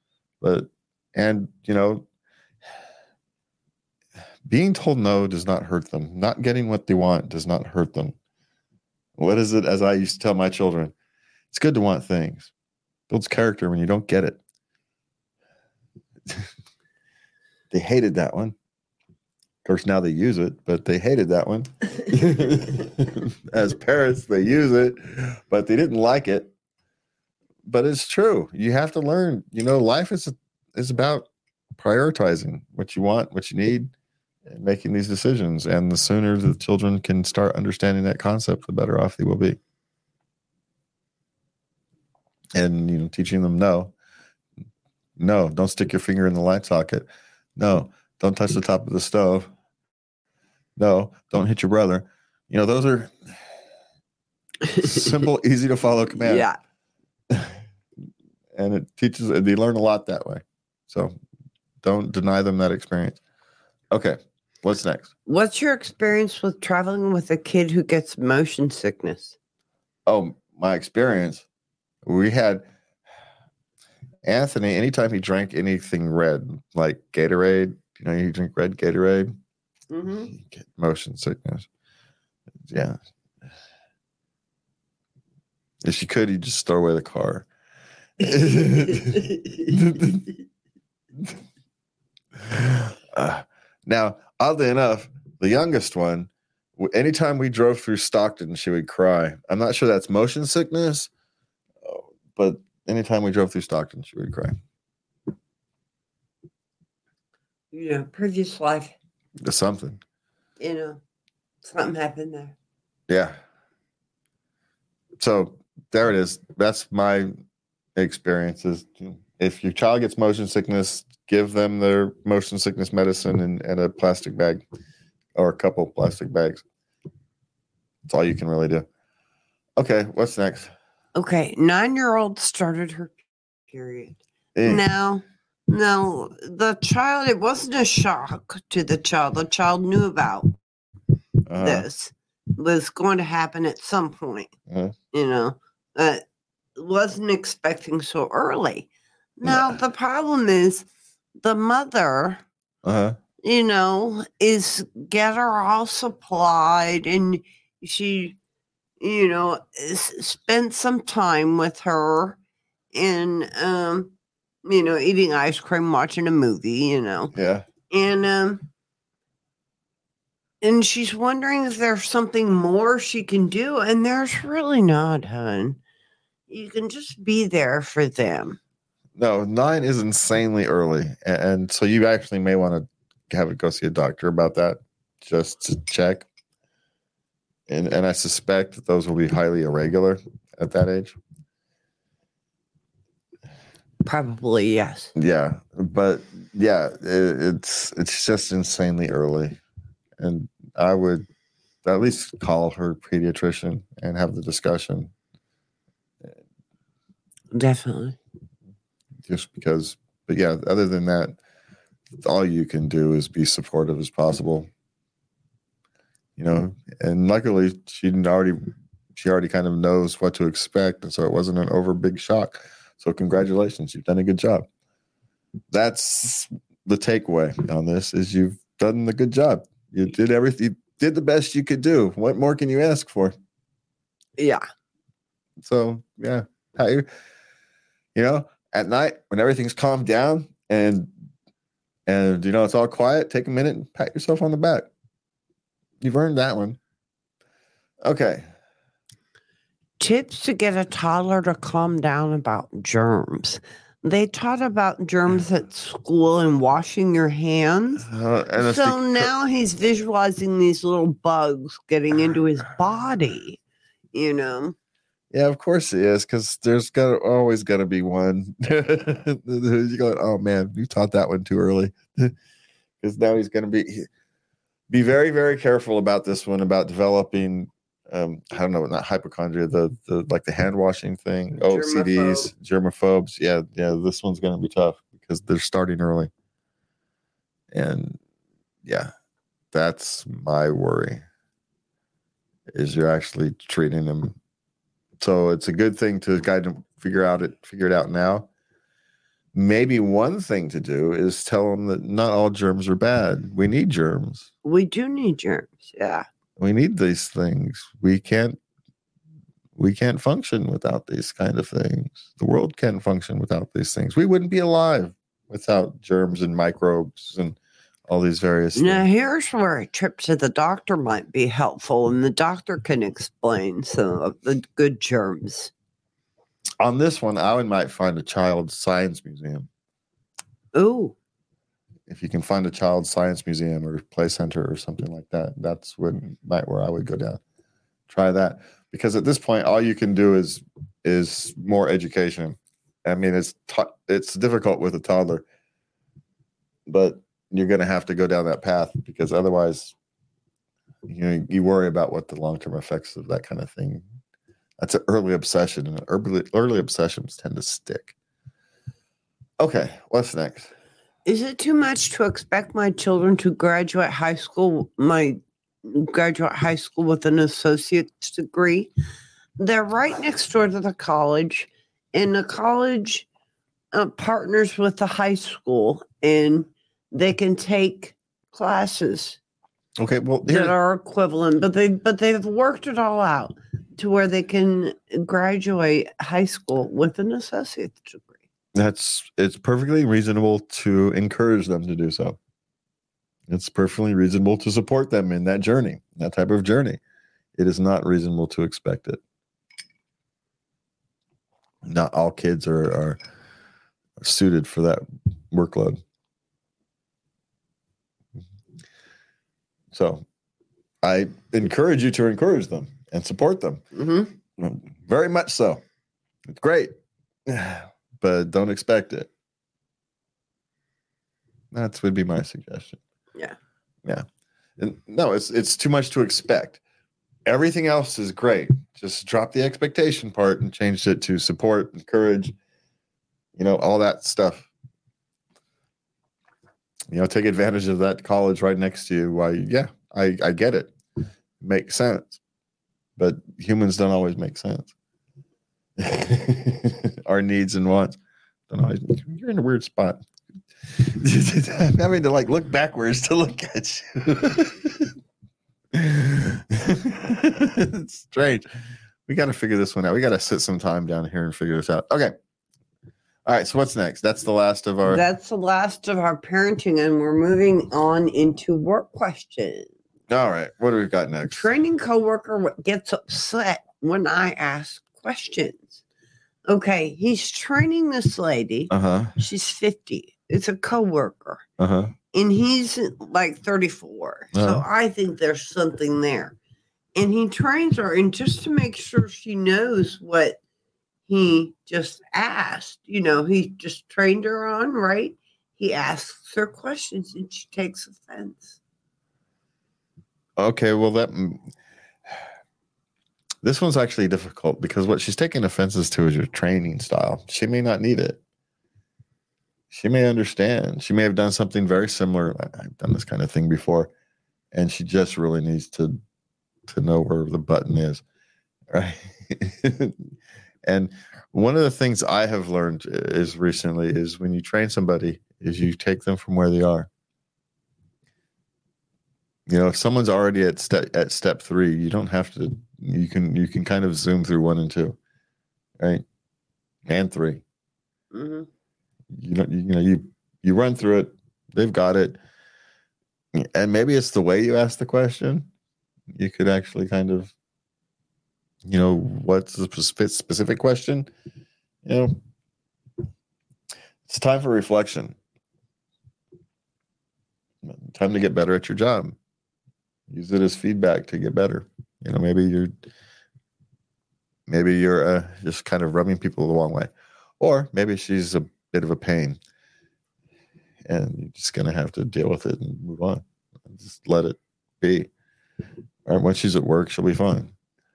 Being told no does not hurt them. Not getting what they want does not hurt them. What is it, as I used to tell my children? It's good to want things. Builds character when you don't get it. They hated that one. Of course, now they use it, but they hated that one. As parents, they use it, but they didn't like it. But it's true. You have to learn. Life is about prioritizing what you want, what you need, and making these decisions. And the sooner the children can start understanding that concept, the better off they will be. And, teaching them no, don't stick your finger in the light socket. No, don't touch the top of the stove. No, don't hit your brother. Those are simple, easy to follow commands. Yeah. And it teaches, they learn a lot that way. So don't deny them that experience. Okay. What's next? What's your experience with traveling with a kid who gets motion sickness? Oh, my experience. We had Anthony, anytime he drank anything red, like Gatorade, you drink red Gatorade, you get motion sickness. Yeah. If you could, you'd just throw away the car. Now, oddly enough, the youngest one, anytime we drove through Stockton, she would cry. I'm not sure that's motion sickness, but anytime we drove through Stockton, she would cry. Previous life. Something. Something happened there. Yeah. So there it is. That's my experiences. If your child gets motion sickness, give them their motion sickness medicine and a plastic bag or a couple of plastic bags. That's all you can really do. Okay, what's next? Okay, 9-year-old started her period. Now, the child, it wasn't a shock to the child. The child knew about this. Was going to happen at some point. Wasn't expecting so early. Now, the problem is the mother, is get her all supplied, and she, spent some time with her and, eating ice cream, watching a movie, Yeah. And she's wondering if there's something more she can do. And there's really not, hon. You can just be there for them. No, 9 is insanely early. And so you actually may want to have it go see a doctor about that just to check. And I suspect that those will be highly irregular at that age. Probably, yes. Yeah. But yeah, it's just insanely early. And I would at least call her pediatrician and have the discussion. Definitely. Just because, but yeah, other than that, all you can do is be supportive as possible. And luckily she already kind of knows what to expect. And so it wasn't an over big shock. So congratulations, you've done a good job. That's the takeaway on this is you've done the good job. You did everything. You did the best you could do. What more can you ask for? Yeah. So yeah, at night when everything's calmed down and it's all quiet, take a minute and pat yourself on the back. You've earned that one. Okay. Tips to get a toddler to calm down about germs. They taught about germs at school and washing your hands. So now he's visualizing these little bugs getting into his body, Yeah, of course he is, because there's always got to be one. You go, oh man, you taught that one too early. Because now he's going to be very, very careful about this one, about developing I don't know, not hypochondria, the like the hand washing thing, OCDs, germaphobes. Yeah, this one's going to be tough because they're starting early. And yeah, that's my worry, is you're actually treating them. So it's a good thing to guide them, figure it out now. Maybe one thing to do is tell them that not all germs are bad. We need germs. We do need germs. Yeah. We need these things. We can't function without these kind of things. The world can't function without these things. We wouldn't be alive without germs and microbes and all these various Now, things. here's where a trip to the doctor might be helpful, and the doctor can explain some of the good germs. On this one, I might find a child science museum. Ooh. If you can find a child science museum or play center or something like that, that's where I would go down. Try that. Because at this point, all you can do is more education. I mean, it's difficult with a toddler, but you're going to have to go down that path, because otherwise, you worry about what the long-term effects of that kind of thing. That's an early obsession, and early obsessions tend to stick. Okay, what's next? Is it too much to expect my children to graduate high school with an associate's degree? They're right next door to the college, and the college partners with the high school, and they can take classes Okay, well, that are equivalent, but they've worked it all out to where they can graduate high school with an associate's degree. it's perfectly reasonable to encourage them to do so. It's perfectly reasonable to support them in that journey, that type of journey. It is not reasonable to expect it. Not all kids are suited for that workload. So I encourage you to encourage them and support them. Mm-hmm. Very much so. It's great, but don't expect it. That would be my suggestion. Yeah. And no, it's too much to expect. Everything else is great. Just drop the expectation part and change it to support, encourage, all that stuff. Take advantage of that college right next to you. Why, yeah, I get it. Makes sense. But humans don't always make sense. Our needs and wants don't always. You're in a weird spot. I'm having to look backwards to look at you. It's strange. We got to figure this one out. We got to sit some time down here and figure this out. Okay. All right. So what's next? That's the last of our parenting, and we're moving on into work questions. All right. What do we got next? Training coworker gets upset when I ask questions. Okay, he's training this lady. She's 50. It's a coworker. And he's like 34. So I think there's something there. And he trains her, and just to make sure she knows what he just asked, he just trained her on, right? He asks her questions and she takes offense. Okay, well, this one's actually difficult, because what she's taking offenses to is your training style. She may not need it. She may understand. She may have done something very similar. I've done this kind of thing before, and she just really needs to know where the button is, right? And one of the things I have learned recently is when you train somebody, is you take them from where they are. If someone's already at step 3, you don't have to. You can kind of zoom through 1 and 2, right? And 3. Mm-hmm. You run through it. They've got it, and maybe it's the way you ask the question. You could actually kind of, what's the specific question? It's time for reflection. Time to get better at your job. Use it as feedback to get better. Maybe you're just kind of rubbing people the wrong way, or maybe she's a bit of a pain, and you're just gonna have to deal with it and move on. Just let it be. All right, when she's at work, she'll be fine.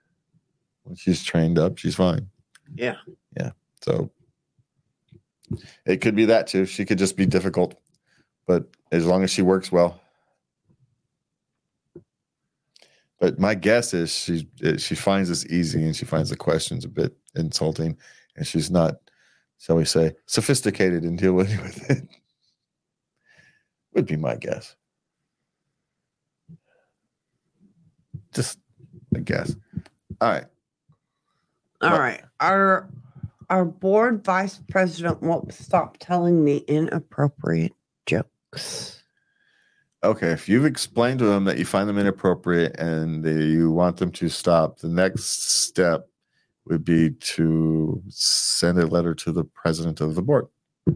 When she's trained up, she's fine. Yeah. Yeah. So it could be that too. She could just be difficult, but as long as she works well. But my guess is she finds this easy and she finds the questions a bit insulting, and she's not, shall we say, sophisticated in dealing with it. Would be my guess. Just a guess. All right. All right. Our board vice president won't stop telling me inappropriate jokes. Okay, if you've explained to them that you find them inappropriate and you want them to stop, the next step would be to send a letter to the president of the board.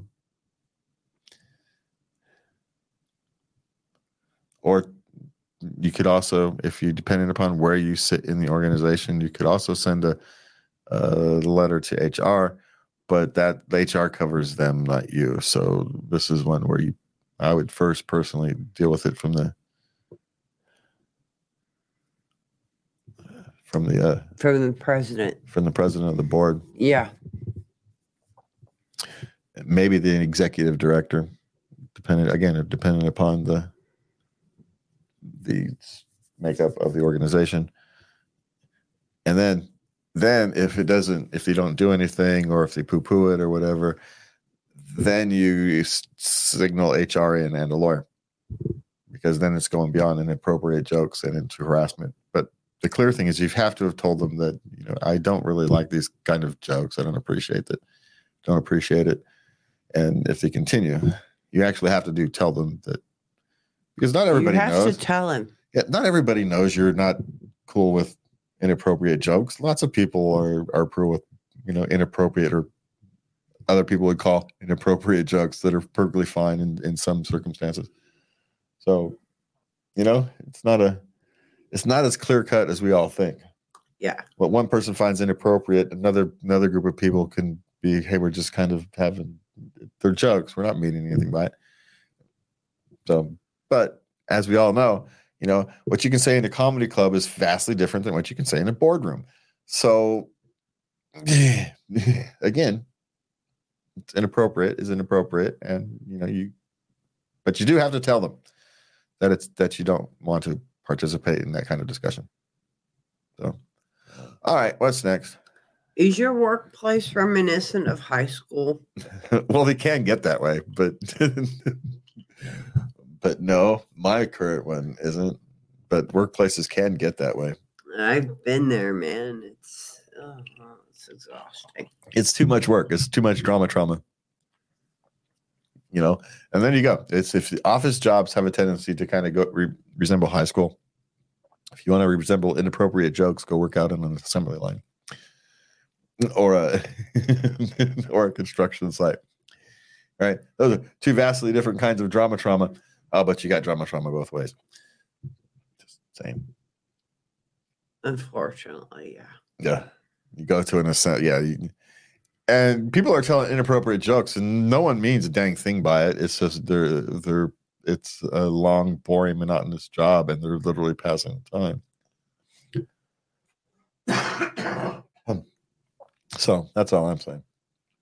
Or you could also, if you, depending upon where you sit in the organization, you could also send a letter to HR, but that HR covers them, not you. So this is one where I would first personally deal with it from the president of the board. Yeah. Maybe the executive director, depending upon the makeup of the organization. And then if they don't do anything, or if they poo-poo it or whatever, then you signal HR and a lawyer, because then it's going beyond inappropriate jokes and into harassment. But the clear thing is you have to have told them that, I don't really like these kind of jokes. I don't appreciate it. And if they continue, you actually have to tell them that, because not everybody knows. You have to tell him. Yeah, not everybody knows you're not cool with inappropriate jokes. Lots of people are cool with, inappropriate, or other people would call inappropriate jokes that are perfectly fine in some circumstances. So, it's not as clear cut as we all think. Yeah. What one person finds inappropriate, another group of people can be, hey, we're just kind of having, they're jokes. We're not meaning anything by it. So, but as we all know, what you can say in a comedy club is vastly different than what you can say in a boardroom. So, again, it's inappropriate, and but you do have to tell them that you don't want to participate in that kind of discussion. So, all right, what's next? Is your workplace reminiscent of high school? Well, they can get that way, but but no, my current one isn't. But workplaces can get that way. I've been there, man. It's exhausting. It's too much work. It's too much trauma. And then you go. If the office jobs have a tendency to kind of resemble high school, if you want to resemble inappropriate jokes, go work out on an assembly line or a construction site. All right, those are two vastly different kinds of trauma. Oh, but you got trauma both ways. Just saying. Unfortunately, yeah. Yeah, you go to an assembly. Yeah, and people are telling inappropriate jokes, and no one means a dang thing by it. It's just it's a long, boring, monotonous job, and they're literally passing the time. So that's all I'm saying.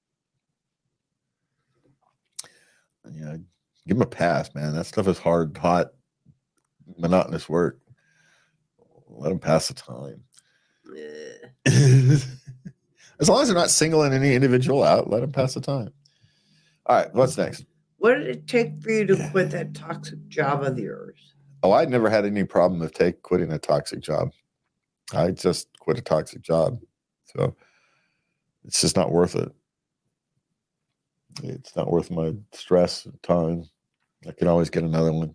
Yeah, give them a pass, man. That stuff is hard, hot, monotonous work. Let them pass the time. As long as they're not singling any individual out, let them pass the time. All right, what's next? What did it take for you to quit that toxic job of yours? Oh, I never had any problem with quitting a toxic job. I just quit a toxic job. So it's just not worth it. It's not worth my stress and time. I can always get another one.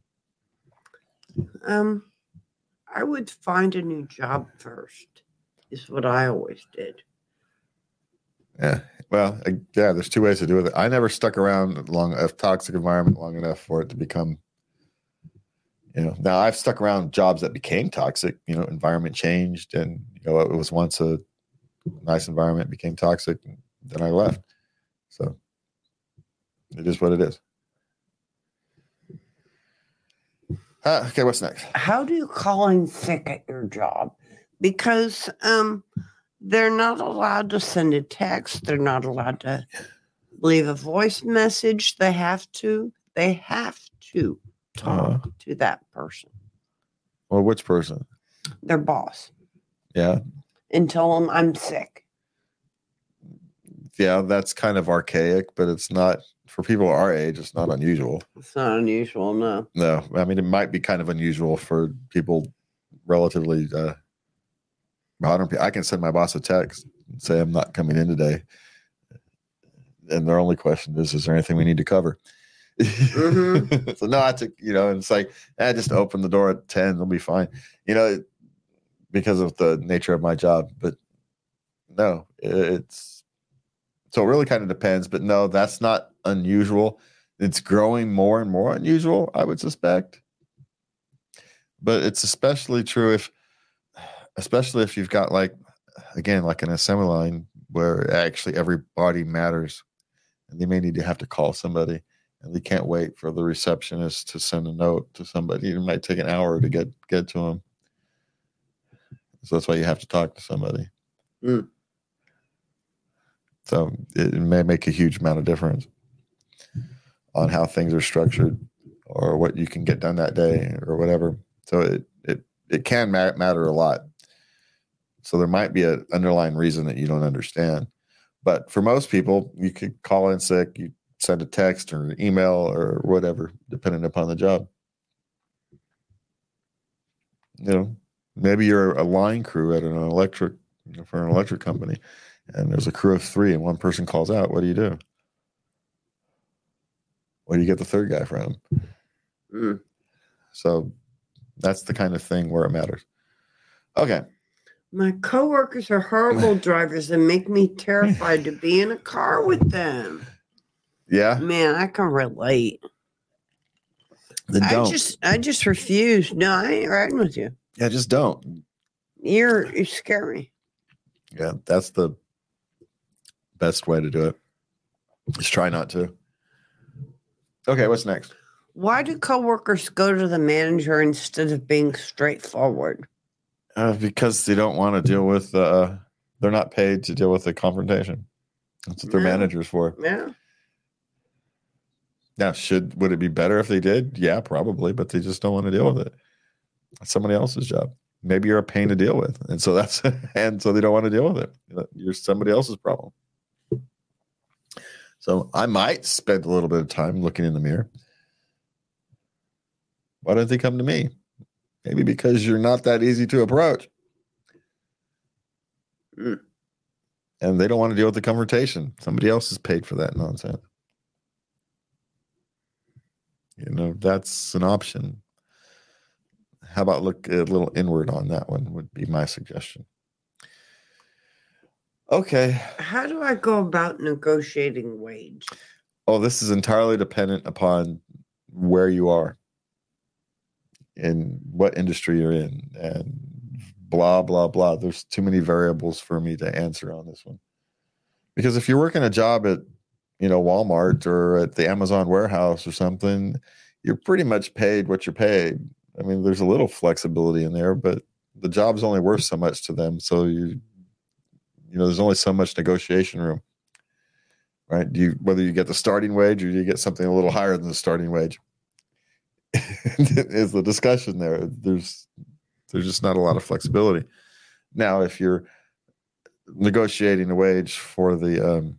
I would find a new job first, is what I always did. Yeah. Well, there's two ways to do it. I never stuck around a toxic environment long enough for it to become, now I've stuck around jobs that became toxic, environment changed, and, it was once a nice environment, became toxic, and then I left. So it is what it is. Okay, what's next? How do you call in sick at your job? because they're not allowed to send a text. They're not allowed to leave a voice message. They have to talk to that person, Well, which person? their boss, Yeah. and tell them I'm sick. Yeah, that's kind of archaic, but it's not for people our age. It's not unusual. It's not unusual, no. No, I mean, it might be kind of unusual for people relatively modern people. I can send my boss a text and say I'm not coming in today, and their only question is there anything we need to cover? Mm-hmm. So no, I took, and it's like, just open the door at 10, they'll be fine, because of the nature of my job. But no, so it really kind of depends. But no, that's not unusual. It's growing more and more unusual, I would suspect. But it's especially true if you've got like an assembly line where actually everybody matters, and they may need to have to call somebody, and they can't wait for the receptionist to send a note to somebody. It might take an hour to get to them. So that's why you have to talk to somebody. Mm. So it may make a huge amount of difference on how things are structured or what you can get done that day or whatever. So it can matter a lot. So there might be an underlying reason that you don't understand. But for most people, you could call in sick, you send a text or an email or whatever, depending upon the job. Maybe you're a line crew at an electric, for an electric company, and there's a crew of 3 and one person calls out. What do you do? Where do you get the third guy from? Mm. So that's the kind of thing where it matters. Okay. My coworkers are horrible drivers and make me terrified to be in a car with them. Yeah. Man, I can relate. Then don't. I just refuse. No, I ain't riding with you. Yeah, just don't. You scare me. Yeah, that's the best way to do it. Just try not to. Okay, what's next? Why do coworkers go to the manager instead of being straightforward? Because they don't want to deal with, they're not paid to deal with the confrontation. That's what their manager's for. Yeah. Now, would it be better if they did? Yeah, probably, but they just don't want to deal with it. It's somebody else's job. Maybe you're a pain to deal with. And so so they don't want to deal with it. You're somebody else's problem. So I might spend a little bit of time looking in the mirror. Why don't they come to me? Maybe because you're not that easy to approach. Mm. And they don't want to deal with the confrontation. Somebody else is paid for that nonsense. That's an option. How about look a little inward on that one would be my suggestion. Okay. How do I go about negotiating wage? Oh, this is entirely dependent upon where you are and what industry you're in and blah, blah, blah. There's too many variables for me to answer on this one. Because if you're working a job at, Walmart or at the Amazon warehouse or something, you're pretty much paid what you're paid. I mean, there's a little flexibility in there, but the job's only worth so much to them. So there's only so much negotiation room, right? Whether you get the starting wage or you get something a little higher than the starting wage is the discussion there. There's just not a lot of flexibility. Now, if you're negotiating a wage for the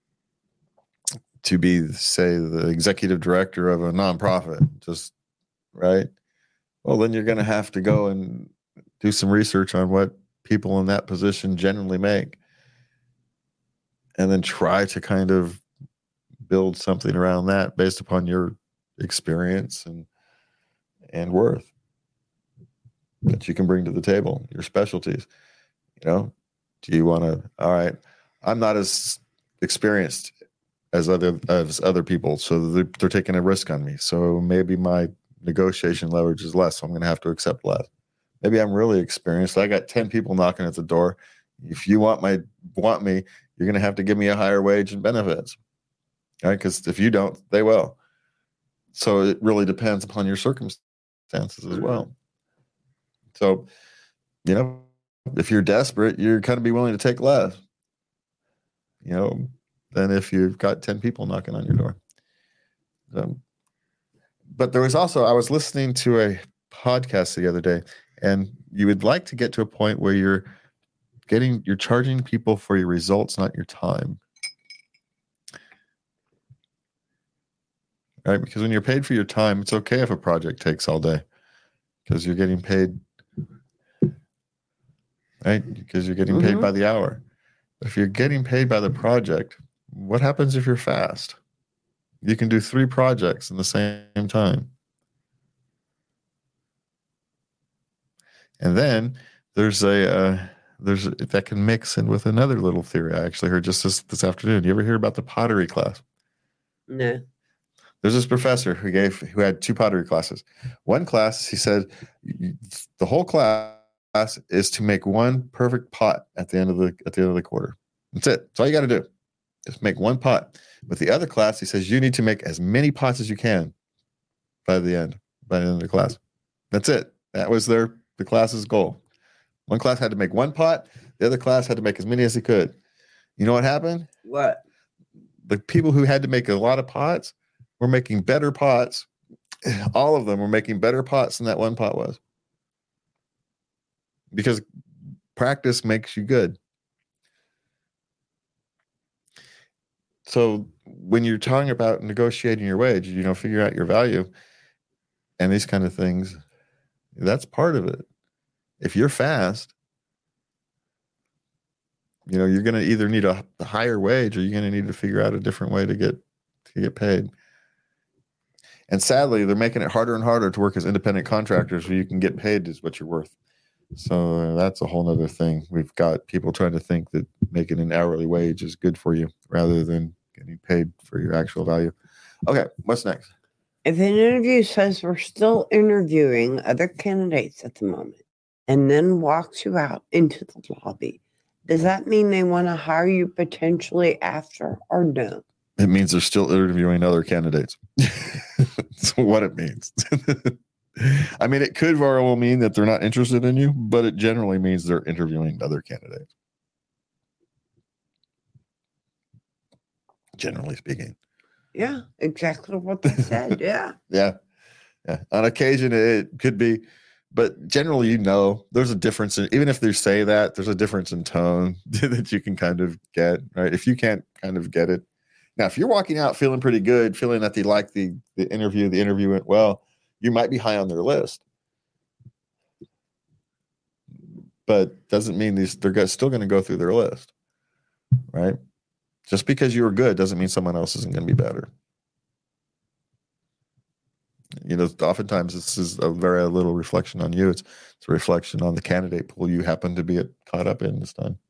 to be, say, the executive director of a nonprofit, just right. Well, then you're going to have to go and do some research on what people in that position generally make, and then try to kind of build something around that based upon your experience and worth that you can bring to the table, your specialties. Do you want to? All right, I'm not as experienced as other people, so they're taking a risk on me. So maybe my negotiation leverage is less, so I'm going to have to accept less. Maybe I'm really experienced. I got 10 people knocking at the door. If you want me, you're going to have to give me a higher wage and benefits, right? Because if you don't, they will. So it really depends upon your circumstances as well. So, if you're desperate, you're kind of be willing to take less, than if you've got 10 people knocking on your door. But there was also, I was listening to a podcast the other day, and you would like to get to a point where you're charging people for your results, not your time. Right? Because when you're paid for your time, it's okay if a project takes all day because you're getting paid, right? Because you're getting paid by the hour. If you're getting paid by the project, what happens if you're fast? You can do 3 projects in the same time. And then there's that can mix in with another little theory I actually heard just this afternoon. You ever hear about the pottery class? No. There's this professor who had 2 pottery classes. One class, he said, the whole class is to make one perfect pot at the end of the quarter. That's it. That's all you got to do. Just make one pot. With the other class, he says you need to make as many pots as you can by the end of the class. That's it. That was the class's goal. One class had to make one pot. The other class had to make as many as he could. You know what happened? What? The people who had to make a lot of pots were making better pots. All of them were making better pots than that one pot was. Because practice makes you good. So when you're talking about negotiating your wage, figure out your value and these kind of things, that's part of it. If you're fast, you're going to either need a higher wage or you're going to need to figure out a different way to get paid. And sadly, they're making it harder and harder to work as independent contractors where you can get paid is what you're worth. So that's a whole other thing. We've got people trying to think that making an hourly wage is good for you rather than getting paid for your actual value. Okay, what's next? If an interview says we're still interviewing other candidates at the moment and then walks you out into the lobby, does that mean they want to hire you potentially after or no? It means they're still interviewing other candidates. That's what it means. I mean, it could very well mean that they're not interested in you, but it generally means they're interviewing other candidates. Generally speaking. Yeah, exactly what they said. Yeah. Yeah. On occasion, it could be, but generally, there's a difference. Even if they say that, there's a difference in tone that you can kind of get, right? If you can't kind of get it. Now, if you're walking out feeling pretty good, feeling that they like the interview went well, you might be high on their list. But doesn't mean they're still going to go through their list, right? Just because you were good doesn't mean someone else isn't going to be better. Oftentimes this is a very little reflection on you. It's a reflection on the candidate pool you happen to be caught up in this time.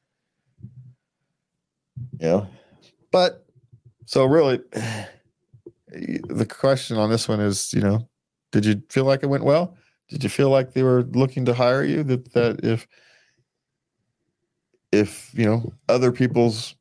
But so really, the question on this one is, did you feel like it went well? Did you feel like they were looking to hire you? That if other people's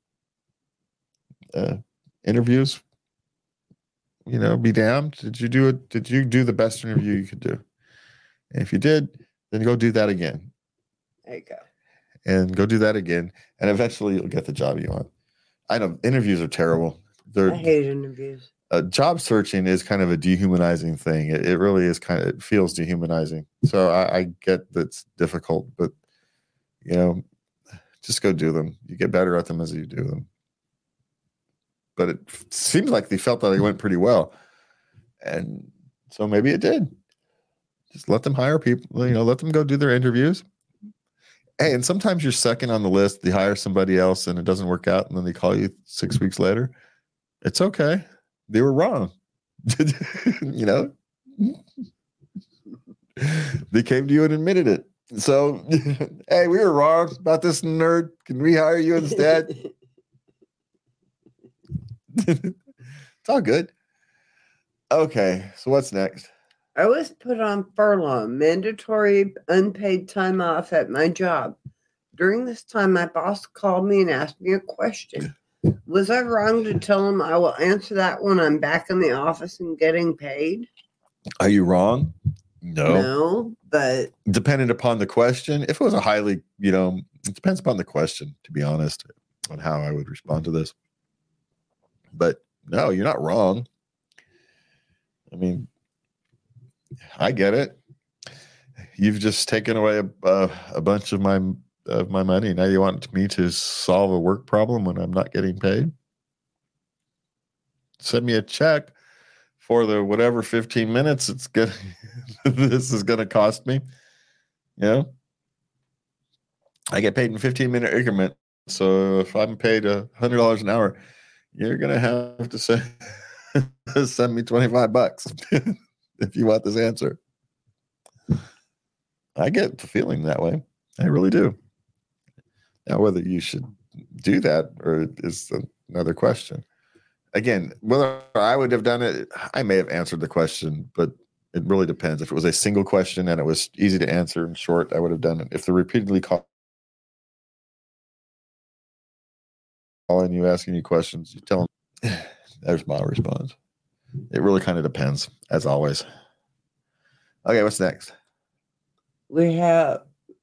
interviews, be damned. Did you do the best interview you could do? And if you did, then go do that again. There you go. And go do that again, and eventually you'll get the job you want. I know interviews are terrible. I hate interviews. Job searching is kind of a dehumanizing thing. It really is it feels dehumanizing. So I get that's difficult, but just go do them. You get better at them as you do them. But it seems like they felt that it went pretty well. And so maybe it did. Just let them hire people, let them go do their interviews. Hey, and sometimes you're second on the list. They hire somebody else and it doesn't work out. And then they call you 6 weeks later. It's okay. They were wrong. They came to you and admitted it. So, hey, we were wrong about this nerd. Can we hire you instead? It's all good. Okay, so what's next? I was put on furlough, mandatory unpaid time off at my job. During this time, my boss called me and asked me a question. Was I wrong to tell him I will answer that when I'm back in the office and getting paid? Are you wrong? No, but dependent upon the question. If it was a highly, it depends upon the question, to be honest, on how I would respond to this. But no, you're not wrong. I mean, I get it. You've just taken away a bunch of my money. Now you want me to solve a work problem when I'm not getting paid? Send me a check for the whatever 15 minutes it's good. This is going to cost me. I get paid in 15-minute increment. So if I'm paid $100 an hour, you're going to have to send me $25 if you want this answer. I get the feeling that way. I really do. Now, whether you should do that or is another question. Again, whether I would have done it, I may have answered the question, but it really depends. If it was a single question and it was easy to answer and short, I would have done it. If they're repeatedly calling you, asking you questions, you tell them, there's my response. It really kind of depends, as always. Okay, what's next? We have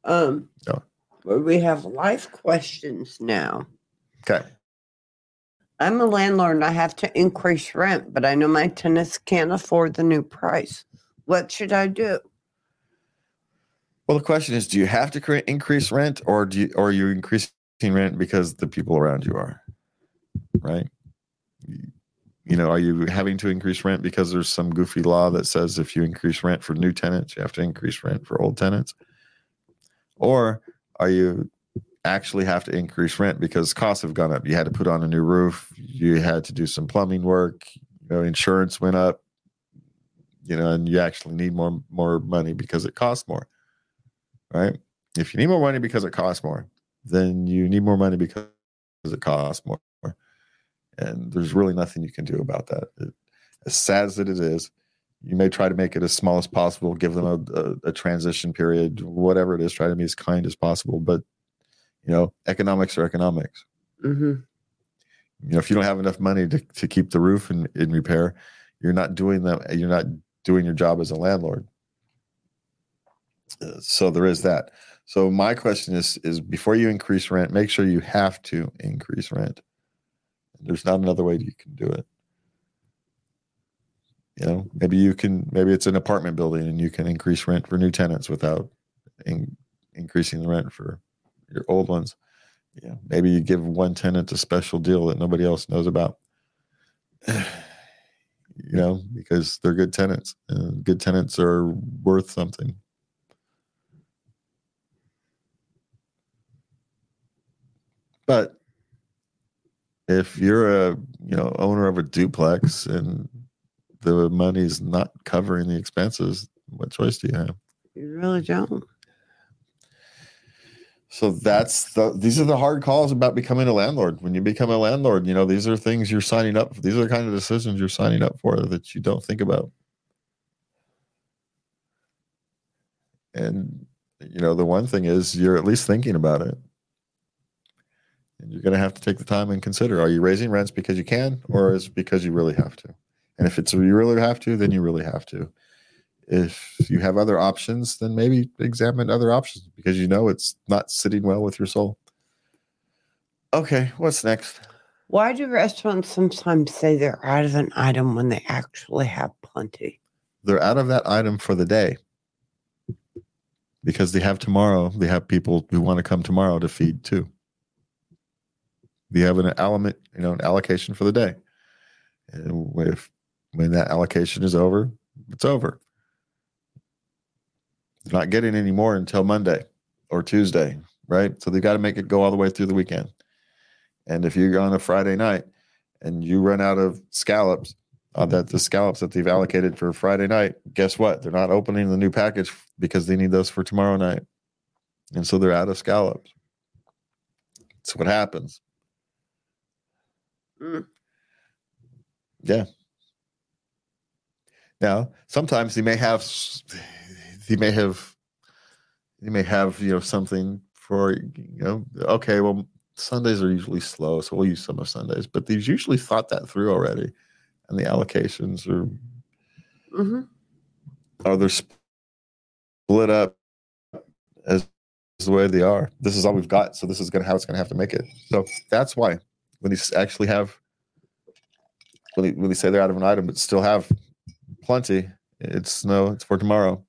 life questions now. Okay. I'm a landlord and I have to increase rent, but I know my tenants can't afford the new price. What should I do? Well, the question is, do you have to increase rent, or are you increasing rent because the people around you are? Right? Are you having to increase rent because there's some goofy law that says if you increase rent for new tenants, you have to increase rent for old tenants? Or are you actually have to increase rent because costs have gone up? You had to put on a new roof. You had to do some plumbing work. Insurance went up, and you actually need more money because it costs more, right? If you need more money because it costs more, then you need more money because it costs more. And there's really nothing you can do about that. As sad as it is, you may try to make it as small as possible, give them a transition period, whatever it is, try to be as kind as possible. But, economics are economics. Mm-hmm. If you don't have enough money to keep the roof in repair, you're not doing that. You're not doing your job as a landlord. So there is that. So my question is before you increase rent, make sure you have to increase rent. There's not another way you can do it. Maybe it's an apartment building and you can increase rent for new tenants without increasing the rent for your old ones. Maybe you give one tenant a special deal that nobody else knows about, because they're good tenants, and good tenants are worth something. But if you're a owner of a duplex and the money's not covering the expenses, what choice do you have? You really don't. So these are the hard calls about becoming a landlord. When you become a landlord, these are things you're signing up for. These are the kind of decisions you're signing up for that you don't think about. And, the one thing is you're at least thinking about it. And you're going to have to take the time and consider, are you raising rents because you can, or is it because you really have to? And if it's you really have to, then you really have to. If you have other options, then maybe examine other options because it's not sitting well with your soul. Okay, what's next? Why do restaurants sometimes say they're out of an item when they actually have plenty? They're out of that item for the day because they have tomorrow. They have people who want to come tomorrow to feed too. They have an element, an allocation for the day. And when that allocation is over, it's over. They're not getting any more until Monday or Tuesday, right? So they've got to make it go all the way through the weekend. And if you're on a Friday night and you run out of scallops, the scallops that they've allocated for Friday night, guess what? They're not opening the new package because they need those for tomorrow night. And so they're out of scallops. That's what happens. Yeah. Now, sometimes they may have something for, okay, well, Sundays are usually slow, so we'll use some of Sundays, but they've usually thought that through already. And the allocations are, they're split up as the way they are. This is all we've got, so this is how it's gonna have to make it. So that's why when you actually have when they say they're out of an item but still have plenty, it's for tomorrow.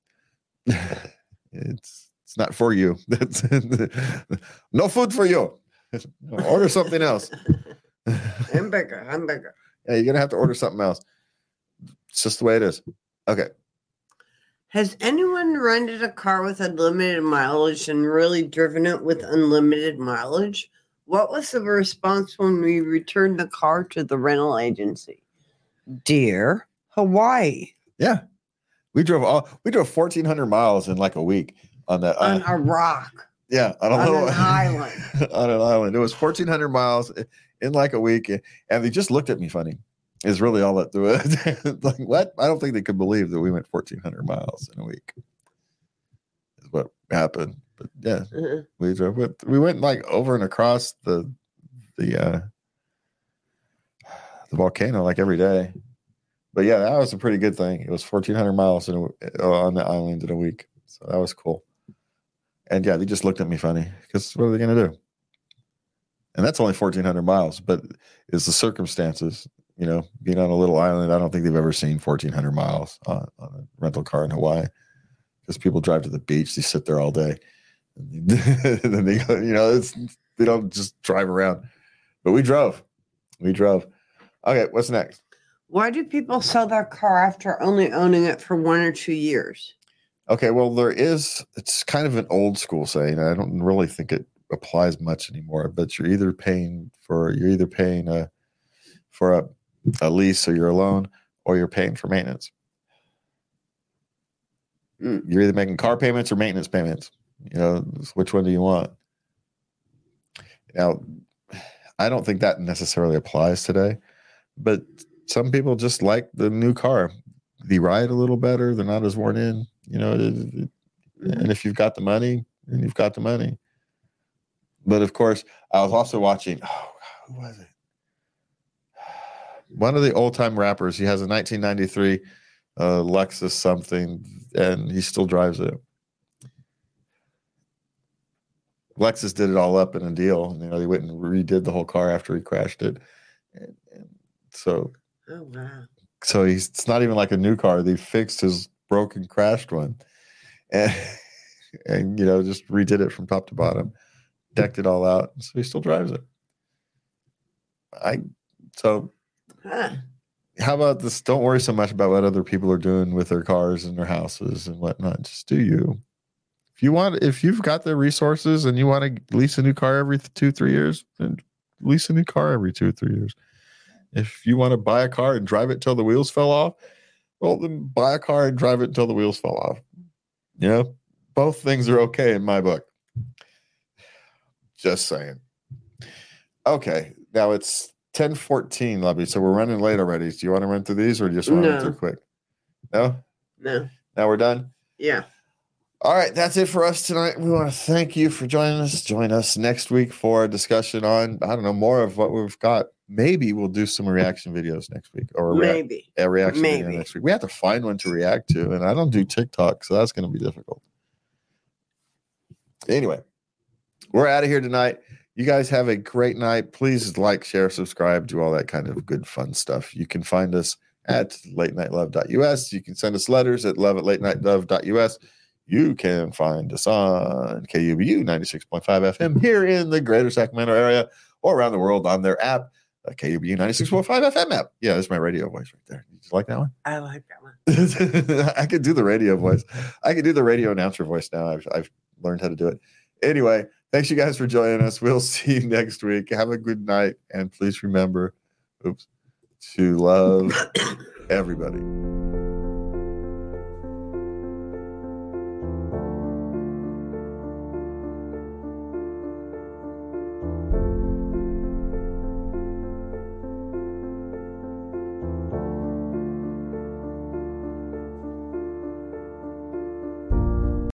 It's not for you. No food for you. Order something else. Hamburger. Yeah, you're gonna have to order something else. It's just the way it is. Okay. Has anyone rented a car with unlimited mileage and really driven it with unlimited mileage? What was the response when we returned the car to the rental agency? Dear Hawaii. Yeah. We drove 1,400 miles in like a week on that. On a rock. Yeah. On an island. On an island. It was 1,400 miles in like a week. And they just looked at me funny. Is really all that do it. Like, what? I don't think they could believe that we went 1,400 miles in a week. Is what happened. But yeah, we drove. We went like over and across the volcano like every day. But yeah, that was a pretty good thing. It was 1,400 miles on the island in a week, so that was cool. And yeah, they just looked at me funny because what are they going to do? And that's only 1,400 miles, but it's the circumstances. You know, being on a little island, I don't think they've ever seen 1,400 miles on a rental car in Hawaii because people drive to the beach, they sit there all day. And then they go, they don't just drive around. But we drove. Okay, what's next? Why do people sell their car after only owning it for 1 or 2 years? Okay, well, it's kind of an old school saying. I don't really think it applies much anymore, but you're either paying for a lease or you're a loan, or you're paying for maintenance. You're either making car payments or maintenance payments. Which one do you want? Now, I don't think that necessarily applies today, but some people just like the new car. They ride a little better. They're not as worn in, and if you've got the money, then you've got the money. But of course, I was also watching, who was it? One of the old-time rappers. He has a 1993 Lexus something, and he still drives it. Lexus did it all up in a deal. They went and redid the whole car after he crashed it. And so, oh, wow. So it's not even like a new car. They fixed his broken, crashed one, and just redid it from top to bottom, decked it all out. So he still drives it. How about this? Don't worry so much about what other people are doing with their cars and their houses and whatnot. Just do you. If you've got the resources and you want to lease a new car every 2-3 years, then lease a new car every 2-3 years. If you want to buy a car and drive it till the wheels fell off, well, then buy a car and drive it until the wheels fall off. Both things are okay in my book. Just saying. Okay, now it's 10:14, Lovey. So we're running late already. Do you want to run through these, or do you just want to run through quick? No. Now we're done. Yeah. All right, that's it for us tonight. We want to thank you for joining us. Join us next week for a discussion on, more of what we've got. Maybe we'll do some reaction videos next week, or a reaction video next week. We have to find one to react to, and I don't do TikTok, so that's going to be difficult. Anyway, we're out of here tonight. You guys have a great night. Please like, share, subscribe, do all that kind of good, fun stuff. You can find us at latenightLove.us. You can send us letters at love@latenightLove.us. You can find us on KUBU 96.5 FM here in the greater Sacramento area, or around the world on their app, KUBU 96.5 FM app. Yeah, that's my radio voice right there. You like that one? I like that one. I could do the radio voice. I could do the radio announcer voice now. I've learned how to do it. Anyway, thanks you guys for joining us. We'll see you next week. Have a good night, and please remember, to love everybody.